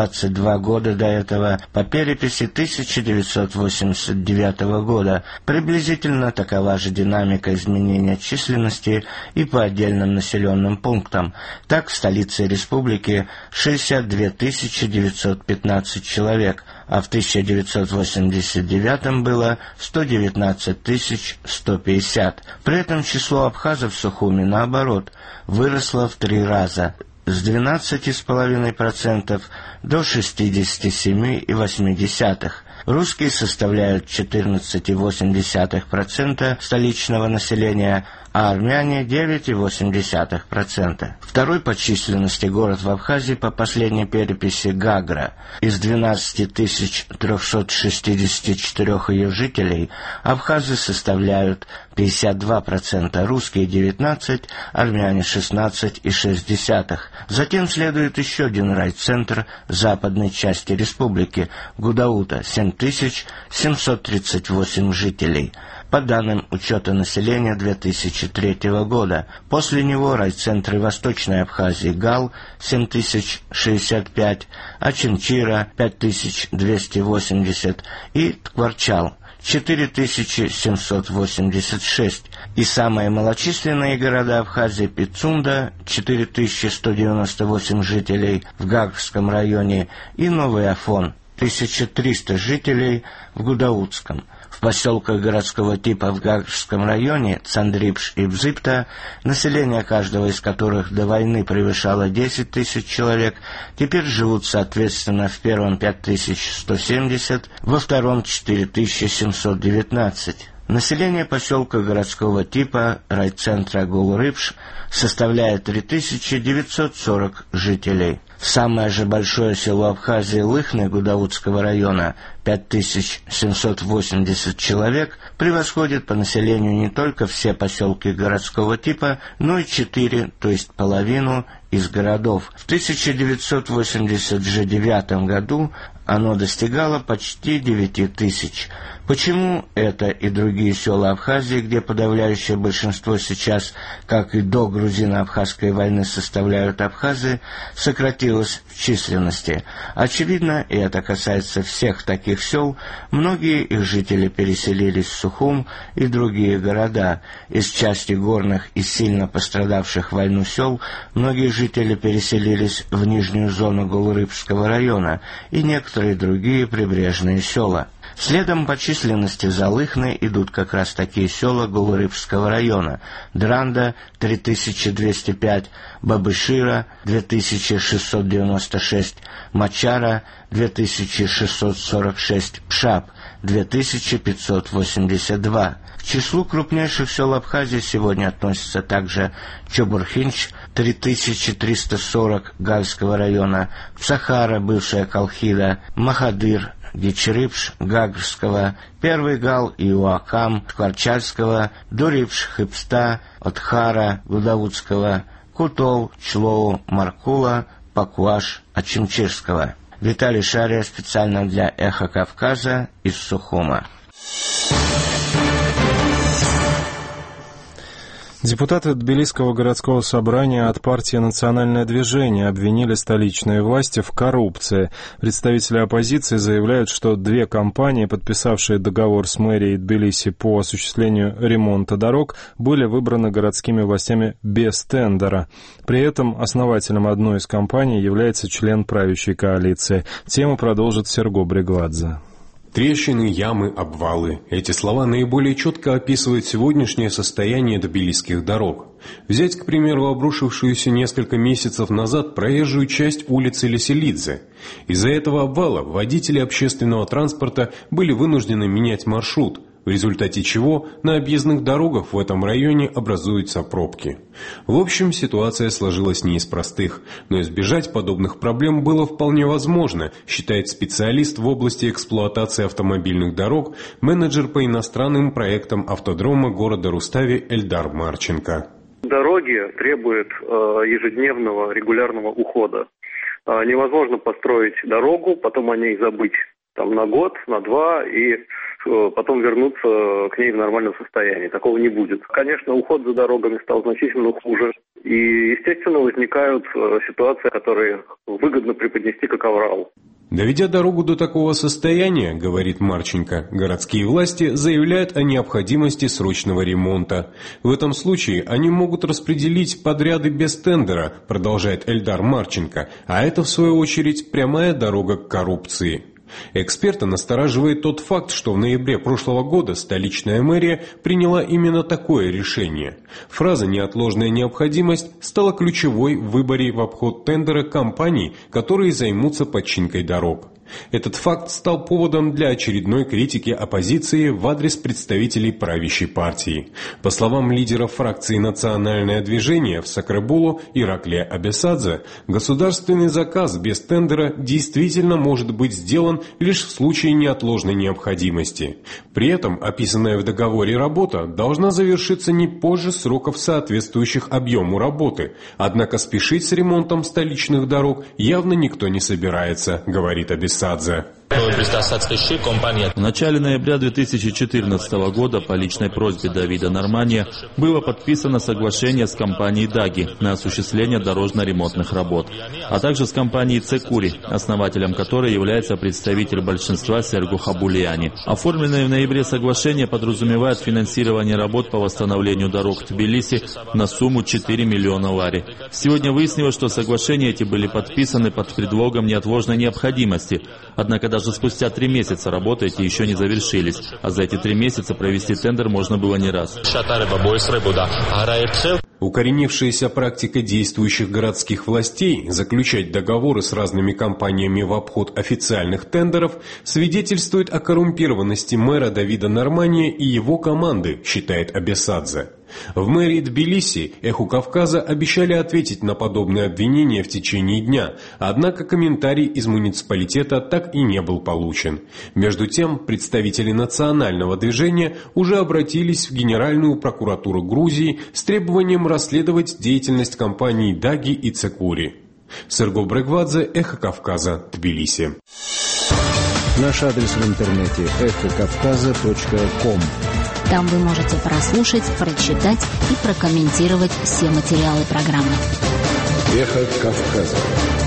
два года до этого по переписи тысяча девятьсот восемьдесят девятого года. Приблизительно такова же динамика изменения численности и по отдельным населенным пунктам. Так, в столице республики шестьдесят две тысячи девятьсот пятнадцать человек, а в тысяча девятьсот восемьдесят девятом было сто девятнадцать тысяч сто пятьдесят. При этом число абхазов в Сухуми, наоборот, выросло в три раза – с двенадцати целых пяти десятых процента до шестидесяти семи целых восьми десятых процента. Русские составляют четырнадцать целых восемь десятых процента столичного населения, а армяне – девять целых восемь десятых процента. Второй по численности город в Абхазии по последней переписи Гагра. Из двенадцати тысяч трехсот шестидесяти четырёх ее жителей абхазы составляют пятьдесят два процента, русские – девятнадцать процентов, армяне – шестнадцать целых шесть десятых процента. Затем следует еще один райцентр западной части республики – Гудаута – семь тысяч семьсот тридцать восемь жителей. По данным учета населения две тысячи третьего года. После него райцентры Восточной Абхазии Гал – семь тысяч шестьдесят пять, Очимчира – пять тысяч двести восемьдесят и Ткварчал – четыре тысячи семьсот восемьдесят шесть. И самые малочисленные города Абхазии – Пицунда – четыре тысячи сто девяносто восемь жителей в Гагрском районе и Новый Афон – тысяча триста жителей в Гудаутском. В поселках городского типа в Гагрском районе Цандрипш и Бзыпта, население каждого из которых до войны превышало десять тысяч человек, теперь живут соответственно в первом пять тысяч сто семьдесят, во втором четыре тысячи семьсот девятнадцать. Население поселка городского типа райцентра Гулрыпш составляет три тысячи девятьсот сорок жителей. Самое же большое село Абхазии Лыхны Гудаутского района, пять тысяч семьсот восемьдесят человек, превосходит по населению не только все поселки городского типа, но и четыре, то есть половину из городов. В тысяча девятьсот восемьдесят девятом году оно достигало почти девяти тысяч. Почему это и другие села Абхазии, где подавляющее большинство сейчас, как и до грузино-абхазской войны, составляют абхазы, сократилось в численности? Очевидно, и это касается всех таких сел, многие их жители переселились в Сухум и другие города. Из части горных и сильно пострадавших в войну сел многие жители переселились в нижнюю зону Гулрыпского района и некоторые другие прибрежные села. Следом по численности за Лыхной идут как раз такие села Гулрыпского района: Дранда – три тысячи двести пять, Бабышира – две тысячи шестьсот девяносто шесть, Мачара – две тысячи шестьсот сорок шесть, Пшап – две тысячи пятьсот восемьдесят два. К числу крупнейших сел Абхазии сегодня относятся также Чобурхинч – три тысячи триста сорок Гальского района, Псахара, бывшая Колхида, Махадыр, Гичрипш, Гагрского, Первый Гал и Уакам, Ткварчальского, Дурипш, Хыпста, Отхара, Гудаутского, Кутол, Члоу, Маркула, Пакуаш, Очимчирского. Виталий Шария специально для «Эхо Кавказа» из Сухума. Депутаты Тбилисского городского собрания от партии «Национальное движение» обвинили столичные власти в коррупции. Представители оппозиции заявляют, что две компании, подписавшие договор с мэрией Тбилиси по осуществлению ремонта дорог, были выбраны городскими властями без тендера. При этом основателем одной из компаний является член правящей коалиции. Тему продолжит Серго Бригвадзе. Трещины, ямы, обвалы. Эти слова наиболее четко описывают сегодняшнее состояние тбилисских дорог. Взять, к примеру, обрушившуюся несколько месяцев назад проезжую часть улицы Леселидзе. Из-за этого обвала водители общественного транспорта были вынуждены менять маршрут, в результате чего на объездных дорогах в этом районе образуются пробки. В общем, ситуация сложилась не из простых, но избежать подобных проблем было вполне возможно, считает специалист в области эксплуатации автомобильных дорог, менеджер по иностранным проектам автодрома города Рустави Эльдар Марченко. Дороги требуют э, ежедневного регулярного ухода. Э, невозможно построить дорогу, потом о ней забыть там, на год, на два и потом вернуться к ней в нормальном состоянии. Такого не будет. Конечно, уход за дорогами стал значительно хуже. И, естественно, возникают ситуации, которые выгодно преподнести как аврал. Доведя дорогу до такого состояния, говорит Марченко, городские власти заявляют о необходимости срочного ремонта. В этом случае они могут распределить подряды без тендера, продолжает Эльдар Марченко, а это в свою очередь прямая дорога к коррупции. Эксперта настораживает тот факт, что в ноябре прошлого года столичная мэрия приняла именно такое решение. Фраза «неотложная необходимость» стала ключевой в выборе в обход тендера компаний, которые займутся починкой дорог. Этот факт стал поводом для очередной критики оппозиции в адрес представителей правящей партии. По словам лидера фракции «Национальное движение» в Сакрабулу Ираклия Абесадзе, государственный заказ без тендера действительно может быть сделан лишь в случае неотложной необходимости. При этом описанная в договоре работа должна завершиться не позже сроков, соответствующих объему работы. Однако спешить с ремонтом столичных дорог явно никто не собирается, говорит Абесадзе. В начале ноября две тысячи четырнадцатого года по личной просьбе Давида Нормания было подписано соглашение с компанией «Даги» на осуществление дорожно-ремонтных работ, а также с компанией «Цекури», основателем которой является представитель большинства Сергу Хабулиани. Оформленное в ноябре соглашение подразумевает финансирование работ по восстановлению дорог в Тбилиси на сумму четыре миллиона лари. Сегодня выяснилось, что соглашения эти были подписаны под предлогом неотложной необходимости, однако даже спустя три месяца работы эти еще не завершились, а за эти три месяца провести тендер можно было не раз. Укоренившаяся практика действующих городских властей заключать договоры с разными компаниями в обход официальных тендеров свидетельствует о коррумпированности мэра Давида Нормания и его команды, считает Абесадзе. В мэрии Тбилиси «Эху Кавказа» обещали ответить на подобные обвинения в течение дня, однако комментарий из муниципалитета так и не был получен. Между тем, представители национального движения уже обратились в Генеральную прокуратуру Грузии с требованием расследовать деятельность компаний «Даги» и «Цекури». Серго Брегвадзе, «Эхо Кавказа», Тбилиси. Наш адрес в интернете эхо кавказа точка ком. Там вы можете прослушать, прочитать и прокомментировать все материалы программы. Эхо Кавказа.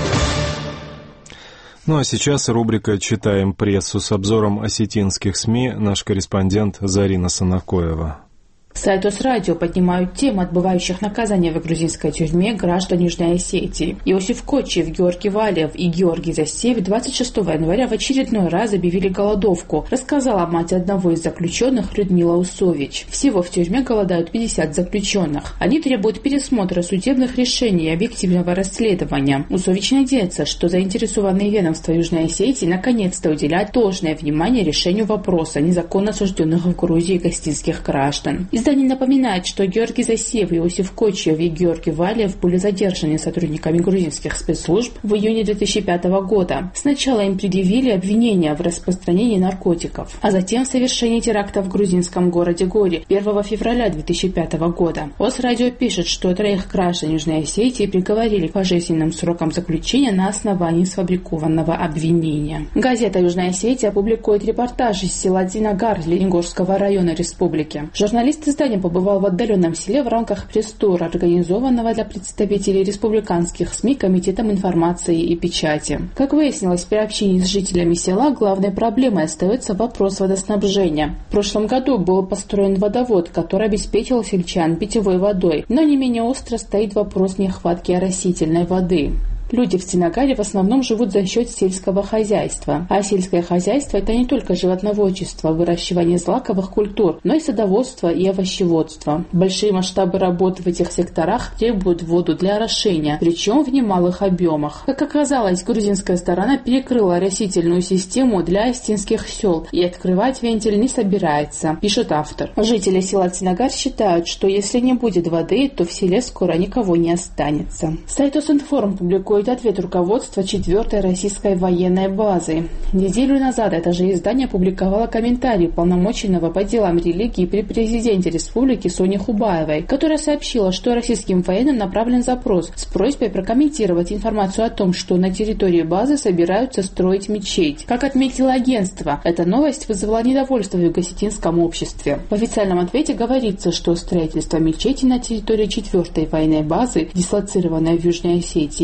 Ну а сейчас рубрика «Читаем прессу» с обзором осетинских СМИ. Наш корреспондент Зарина Санакоева. Сайтос Радио поднимают тему отбывающих наказания в грузинской тюрьме граждан Южной Осетии. Иосиф Кочев, Георгий Валиев и Георгий Засеев двадцать шестого января в очередной раз объявили голодовку, рассказала мать одного из заключенных Людмила Усович. Всего в тюрьме голодают пятьдесят заключенных. Они требуют пересмотра судебных решений и объективного расследования. Усович надеется, что заинтересованные ведомства Южной Осетии наконец-то уделяют должное внимание решению вопроса незаконно осужденных в Грузии гостинских граждан. Издание напоминает, что Георгий Засеев, Иосиф Кочев и Георгий Валиев были задержаны сотрудниками грузинских спецслужб в июне две тысячи пятого года. Сначала им предъявили обвинения в распространении наркотиков, а затем в совершении теракта в грузинском городе Гори первого февраля две тысячи пятого года. ОС-радио пишет, что троих граждан Южной Осетии приговорили к пожизненным срокам заключения на основании сфабрикованного обвинения. Газета «Южная Осетия» опубликует репортаж из села Динагар Лениногорского района республики. Журналист издание побывал в отдаленном селе в рамках пресс-тура, организованного для представителей республиканских СМИ Комитетом информации и печати. Как выяснилось, при общении с жителями села главной проблемой остается вопрос водоснабжения. В прошлом году был построен водовод, который обеспечил сельчан питьевой водой, но не менее остро стоит вопрос нехватки оросительной воды. Люди в Динагаре в основном живут за счет сельского хозяйства. А сельское хозяйство – это не только животноводчество, выращивание злаковых культур, но и садоводство и овощеводство. Большие масштабы работы в этих секторах требуют воду для орошения, причем в немалых объемах. Как оказалось, грузинская сторона перекрыла оросительную систему для остинских сел и открывать вентиль не собирается, пишет автор. Жители села Динагар считают, что если не будет воды, то в селе скоро никого не останется. Сайт Осинформ публикует ответ руководства четвертой российской военной базы. Неделю назад это же издание опубликовало комментарий уполномоченного по делам религии при президенте республики Сони Хубаевой, которая сообщила, что российским военным направлен запрос с просьбой прокомментировать информацию о том, что на территории базы собираются строить мечеть. Как отметило агентство, эта новость вызвала недовольство в юго-осетинском обществе. В официальном ответе говорится, что строительство мечети на территории четвертой военной базы, дислоцированной в Южной Осетии, не предусмотрено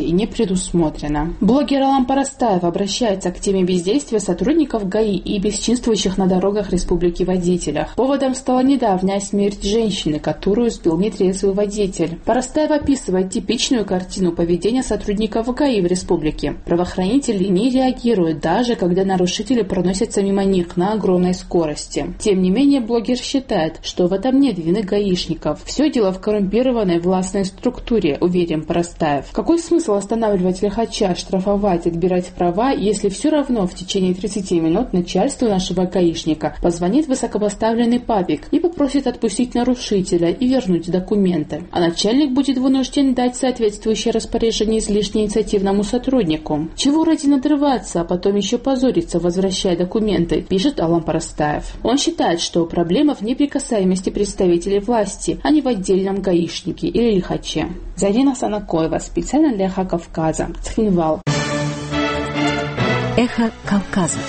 предусмотрено. Блогер Алан Парастаев обращается к теме бездействия сотрудников ГАИ и бесчинствующих на дорогах республики водителях. Поводом стала недавняя смерть женщины, которую сбил нетрезвый водитель. Парастаев описывает типичную картину поведения сотрудников ГАИ в республике. Правоохранители не реагируют, даже когда нарушители проносятся мимо них на огромной скорости. Тем не менее, блогер считает, что в этом нет вины гаишников. Все дело в коррумпированной властной структуре, уверен Парастаев. Какой смысл останавливать лихача, штрафовать, отбирать права, если все равно в течение тридцати минут начальству нашего гаишника позвонит высокопоставленный папик и попросит отпустить нарушителя и вернуть документы. А начальник будет вынужден дать соответствующее распоряжение излишне инициативному сотруднику. Чего ради надрываться, а потом еще позориться, возвращая документы, пишет Алан Парастаев. Он считает, что проблема в неприкасаемости представителей власти, а не в отдельном гаишнике или лихаче. Зарина Санакоева, специально для Эхо Кавказа, Цхинвал. Эхо Кавказа.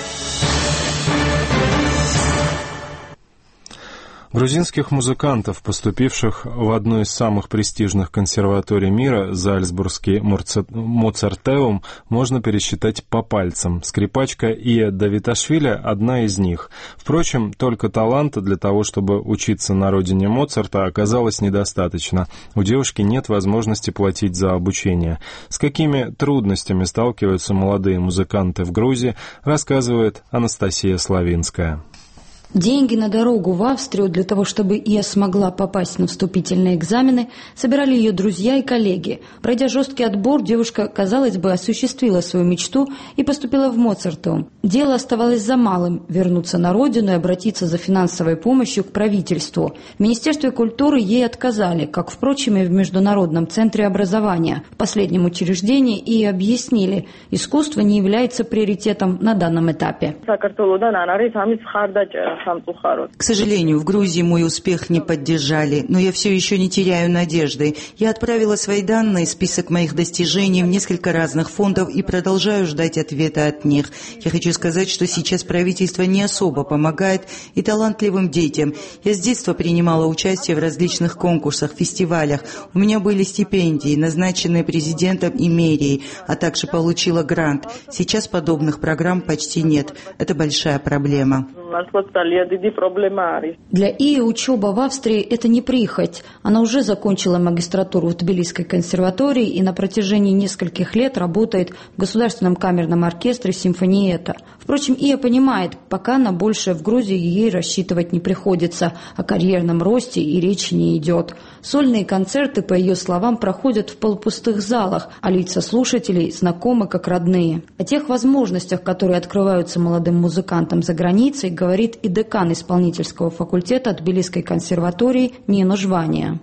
Грузинских музыкантов, поступивших в одну из самых престижных консерваторий мира, Зальцбургский Моцартеум, можно пересчитать по пальцам. Скрипачка Ия Давиташвили – одна из них. Впрочем, только таланта для того, чтобы учиться на родине Моцарта, оказалось недостаточно. У девушки нет возможности платить за обучение. С какими трудностями сталкиваются молодые музыканты в Грузии, рассказывает Анастасия Славинская. Деньги на дорогу в Австрию для того, чтобы Ия смогла попасть на вступительные экзамены, собирали ее друзья и коллеги. Пройдя жесткий отбор, девушка, казалось бы, осуществила свою мечту и поступила в Моцартеум. Дело оставалось за малым – вернуться на родину и обратиться за финансовой помощью к правительству. В Министерстве культуры ей отказали, как, впрочем, и в Международном центре образования. В последнем учреждении и объяснили – искусство не является приоритетом на данном этапе. К сожалению, в Грузии мой успех не поддержали, но я все еще не теряю надежды. Я отправила свои данные, список моих достижений в несколько разных фондов и продолжаю ждать ответа от них. Я хочу сказать, что сейчас правительство не особо помогает и талантливым детям. Я с детства принимала участие в различных конкурсах, фестивалях. У меня были стипендии, назначенные президентом и мэрией, а также получила грант. Сейчас подобных программ почти нет. Это большая проблема. Для Ии учеба в Австрии – это не прихоть. Она уже закончила магистратуру в Тбилисской консерватории и на протяжении нескольких лет работает в Государственном камерном оркестре «Симфониета». Впрочем, Ия понимает, пока на большее в Грузии ей рассчитывать не приходится, о карьерном росте и речи не идет. Сольные концерты, по ее словам, проходят в полупустых залах, а лица слушателей знакомы как родные. О тех возможностях, которые открываются молодым музыкантам за границей, говорит и декан исполнительского факультета Тбилисской консерватории Нина Жвания.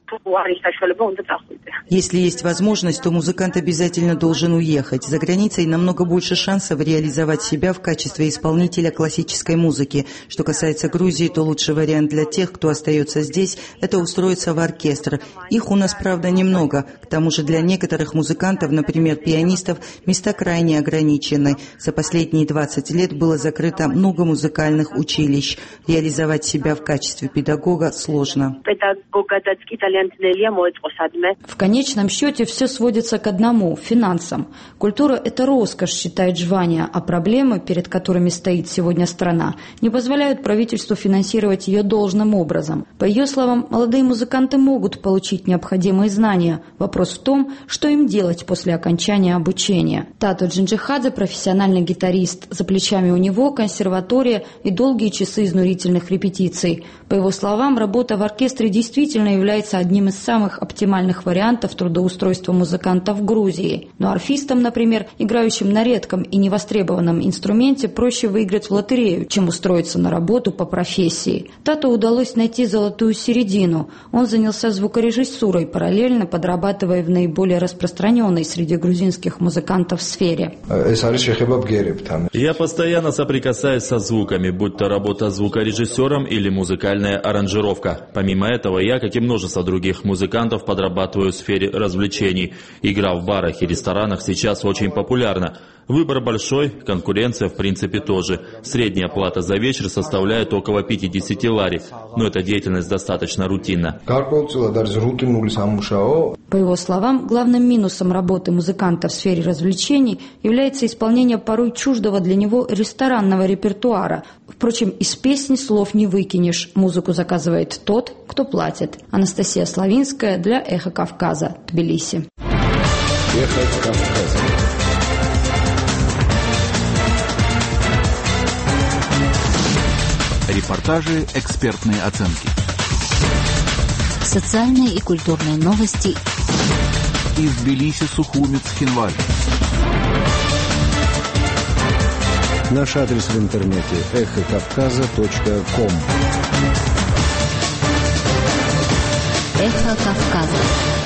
Если есть возможность, то музыкант обязательно должен уехать. За границей намного больше шансов реализовать себя в качестве исполнителя классической музыки. Что касается Грузии, то лучший вариант для тех, кто остается здесь, это устроиться в оркестр. Их у нас, правда, немного. К тому же для некоторых музыкантов, например, пианистов, места крайне ограничены. За последние двадцать лет было закрыто много музыкальных училищ. Реализовать себя в качестве педагога сложно. В конечном счете все сводится к одному – финансам. Культура – это роскошь, считает Жвания, а проблемы, перед которыми стоит сегодня страна, не позволяют правительству финансировать ее должным образом. По ее словам, молодые музыканты могут получить необходимые знания. Вопрос в том, что им делать после окончания обучения. Тату Джинджихадзе – профессиональный гитарист. За плечами у него консерватория и долгие часы изнурительных репетиций. По его словам, работа в оркестре действительно является одним из самых оптимальных вариантов трудоустройства музыкантов в Грузии. Но арфистам, например, играющим на редком и невостребованном инструменте, проще выиграть в лотерею, чем устроиться на работу по профессии. Тату удалось найти золотую середину. Он занялся звукорежиссурой, параллельно подрабатывая в наиболее распространенной среди грузинских музыкантов сфере. Я постоянно соприкасаюсь со звуками, будь то работа звукорежиссером или музыкальная аранжировка. Помимо этого, я, как и множество других музыкантов, подрабатываю в сфере сфере развлечений. Игра в барах и ресторанах сейчас очень популярна. Выбор большой, конкуренция в принципе тоже. Средняя плата за вечер составляет около пятьдесят лари, но эта деятельность достаточно рутинна. По его словам, главным минусом работы музыканта в сфере развлечений является исполнение порой чуждого для него ресторанного репертуара. Впрочем, из песни слов не выкинешь. Музыку заказывает тот, кто платит. Анастасия Славинская для «Эхо Кавказа», Тбилиси. «Эхо Кавказа». Репортажи, экспертные оценки. Социальные и культурные новости. Из Тбилиси, Сухуми, Цхинвали. Наш адрес в интернете эхо кавказа точка ком. Эхо Кавказа.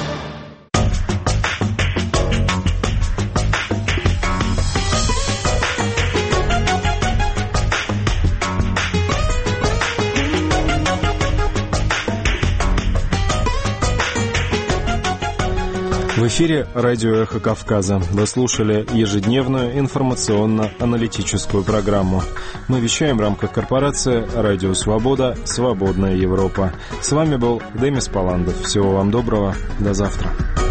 В эфире радио «Эхо Кавказа». Вы слушали ежедневную информационно-аналитическую программу. Мы вещаем в рамках корпорации «Радио Свобода. Свободная Европа». С вами был Демис Паландов. Всего вам доброго. До завтра.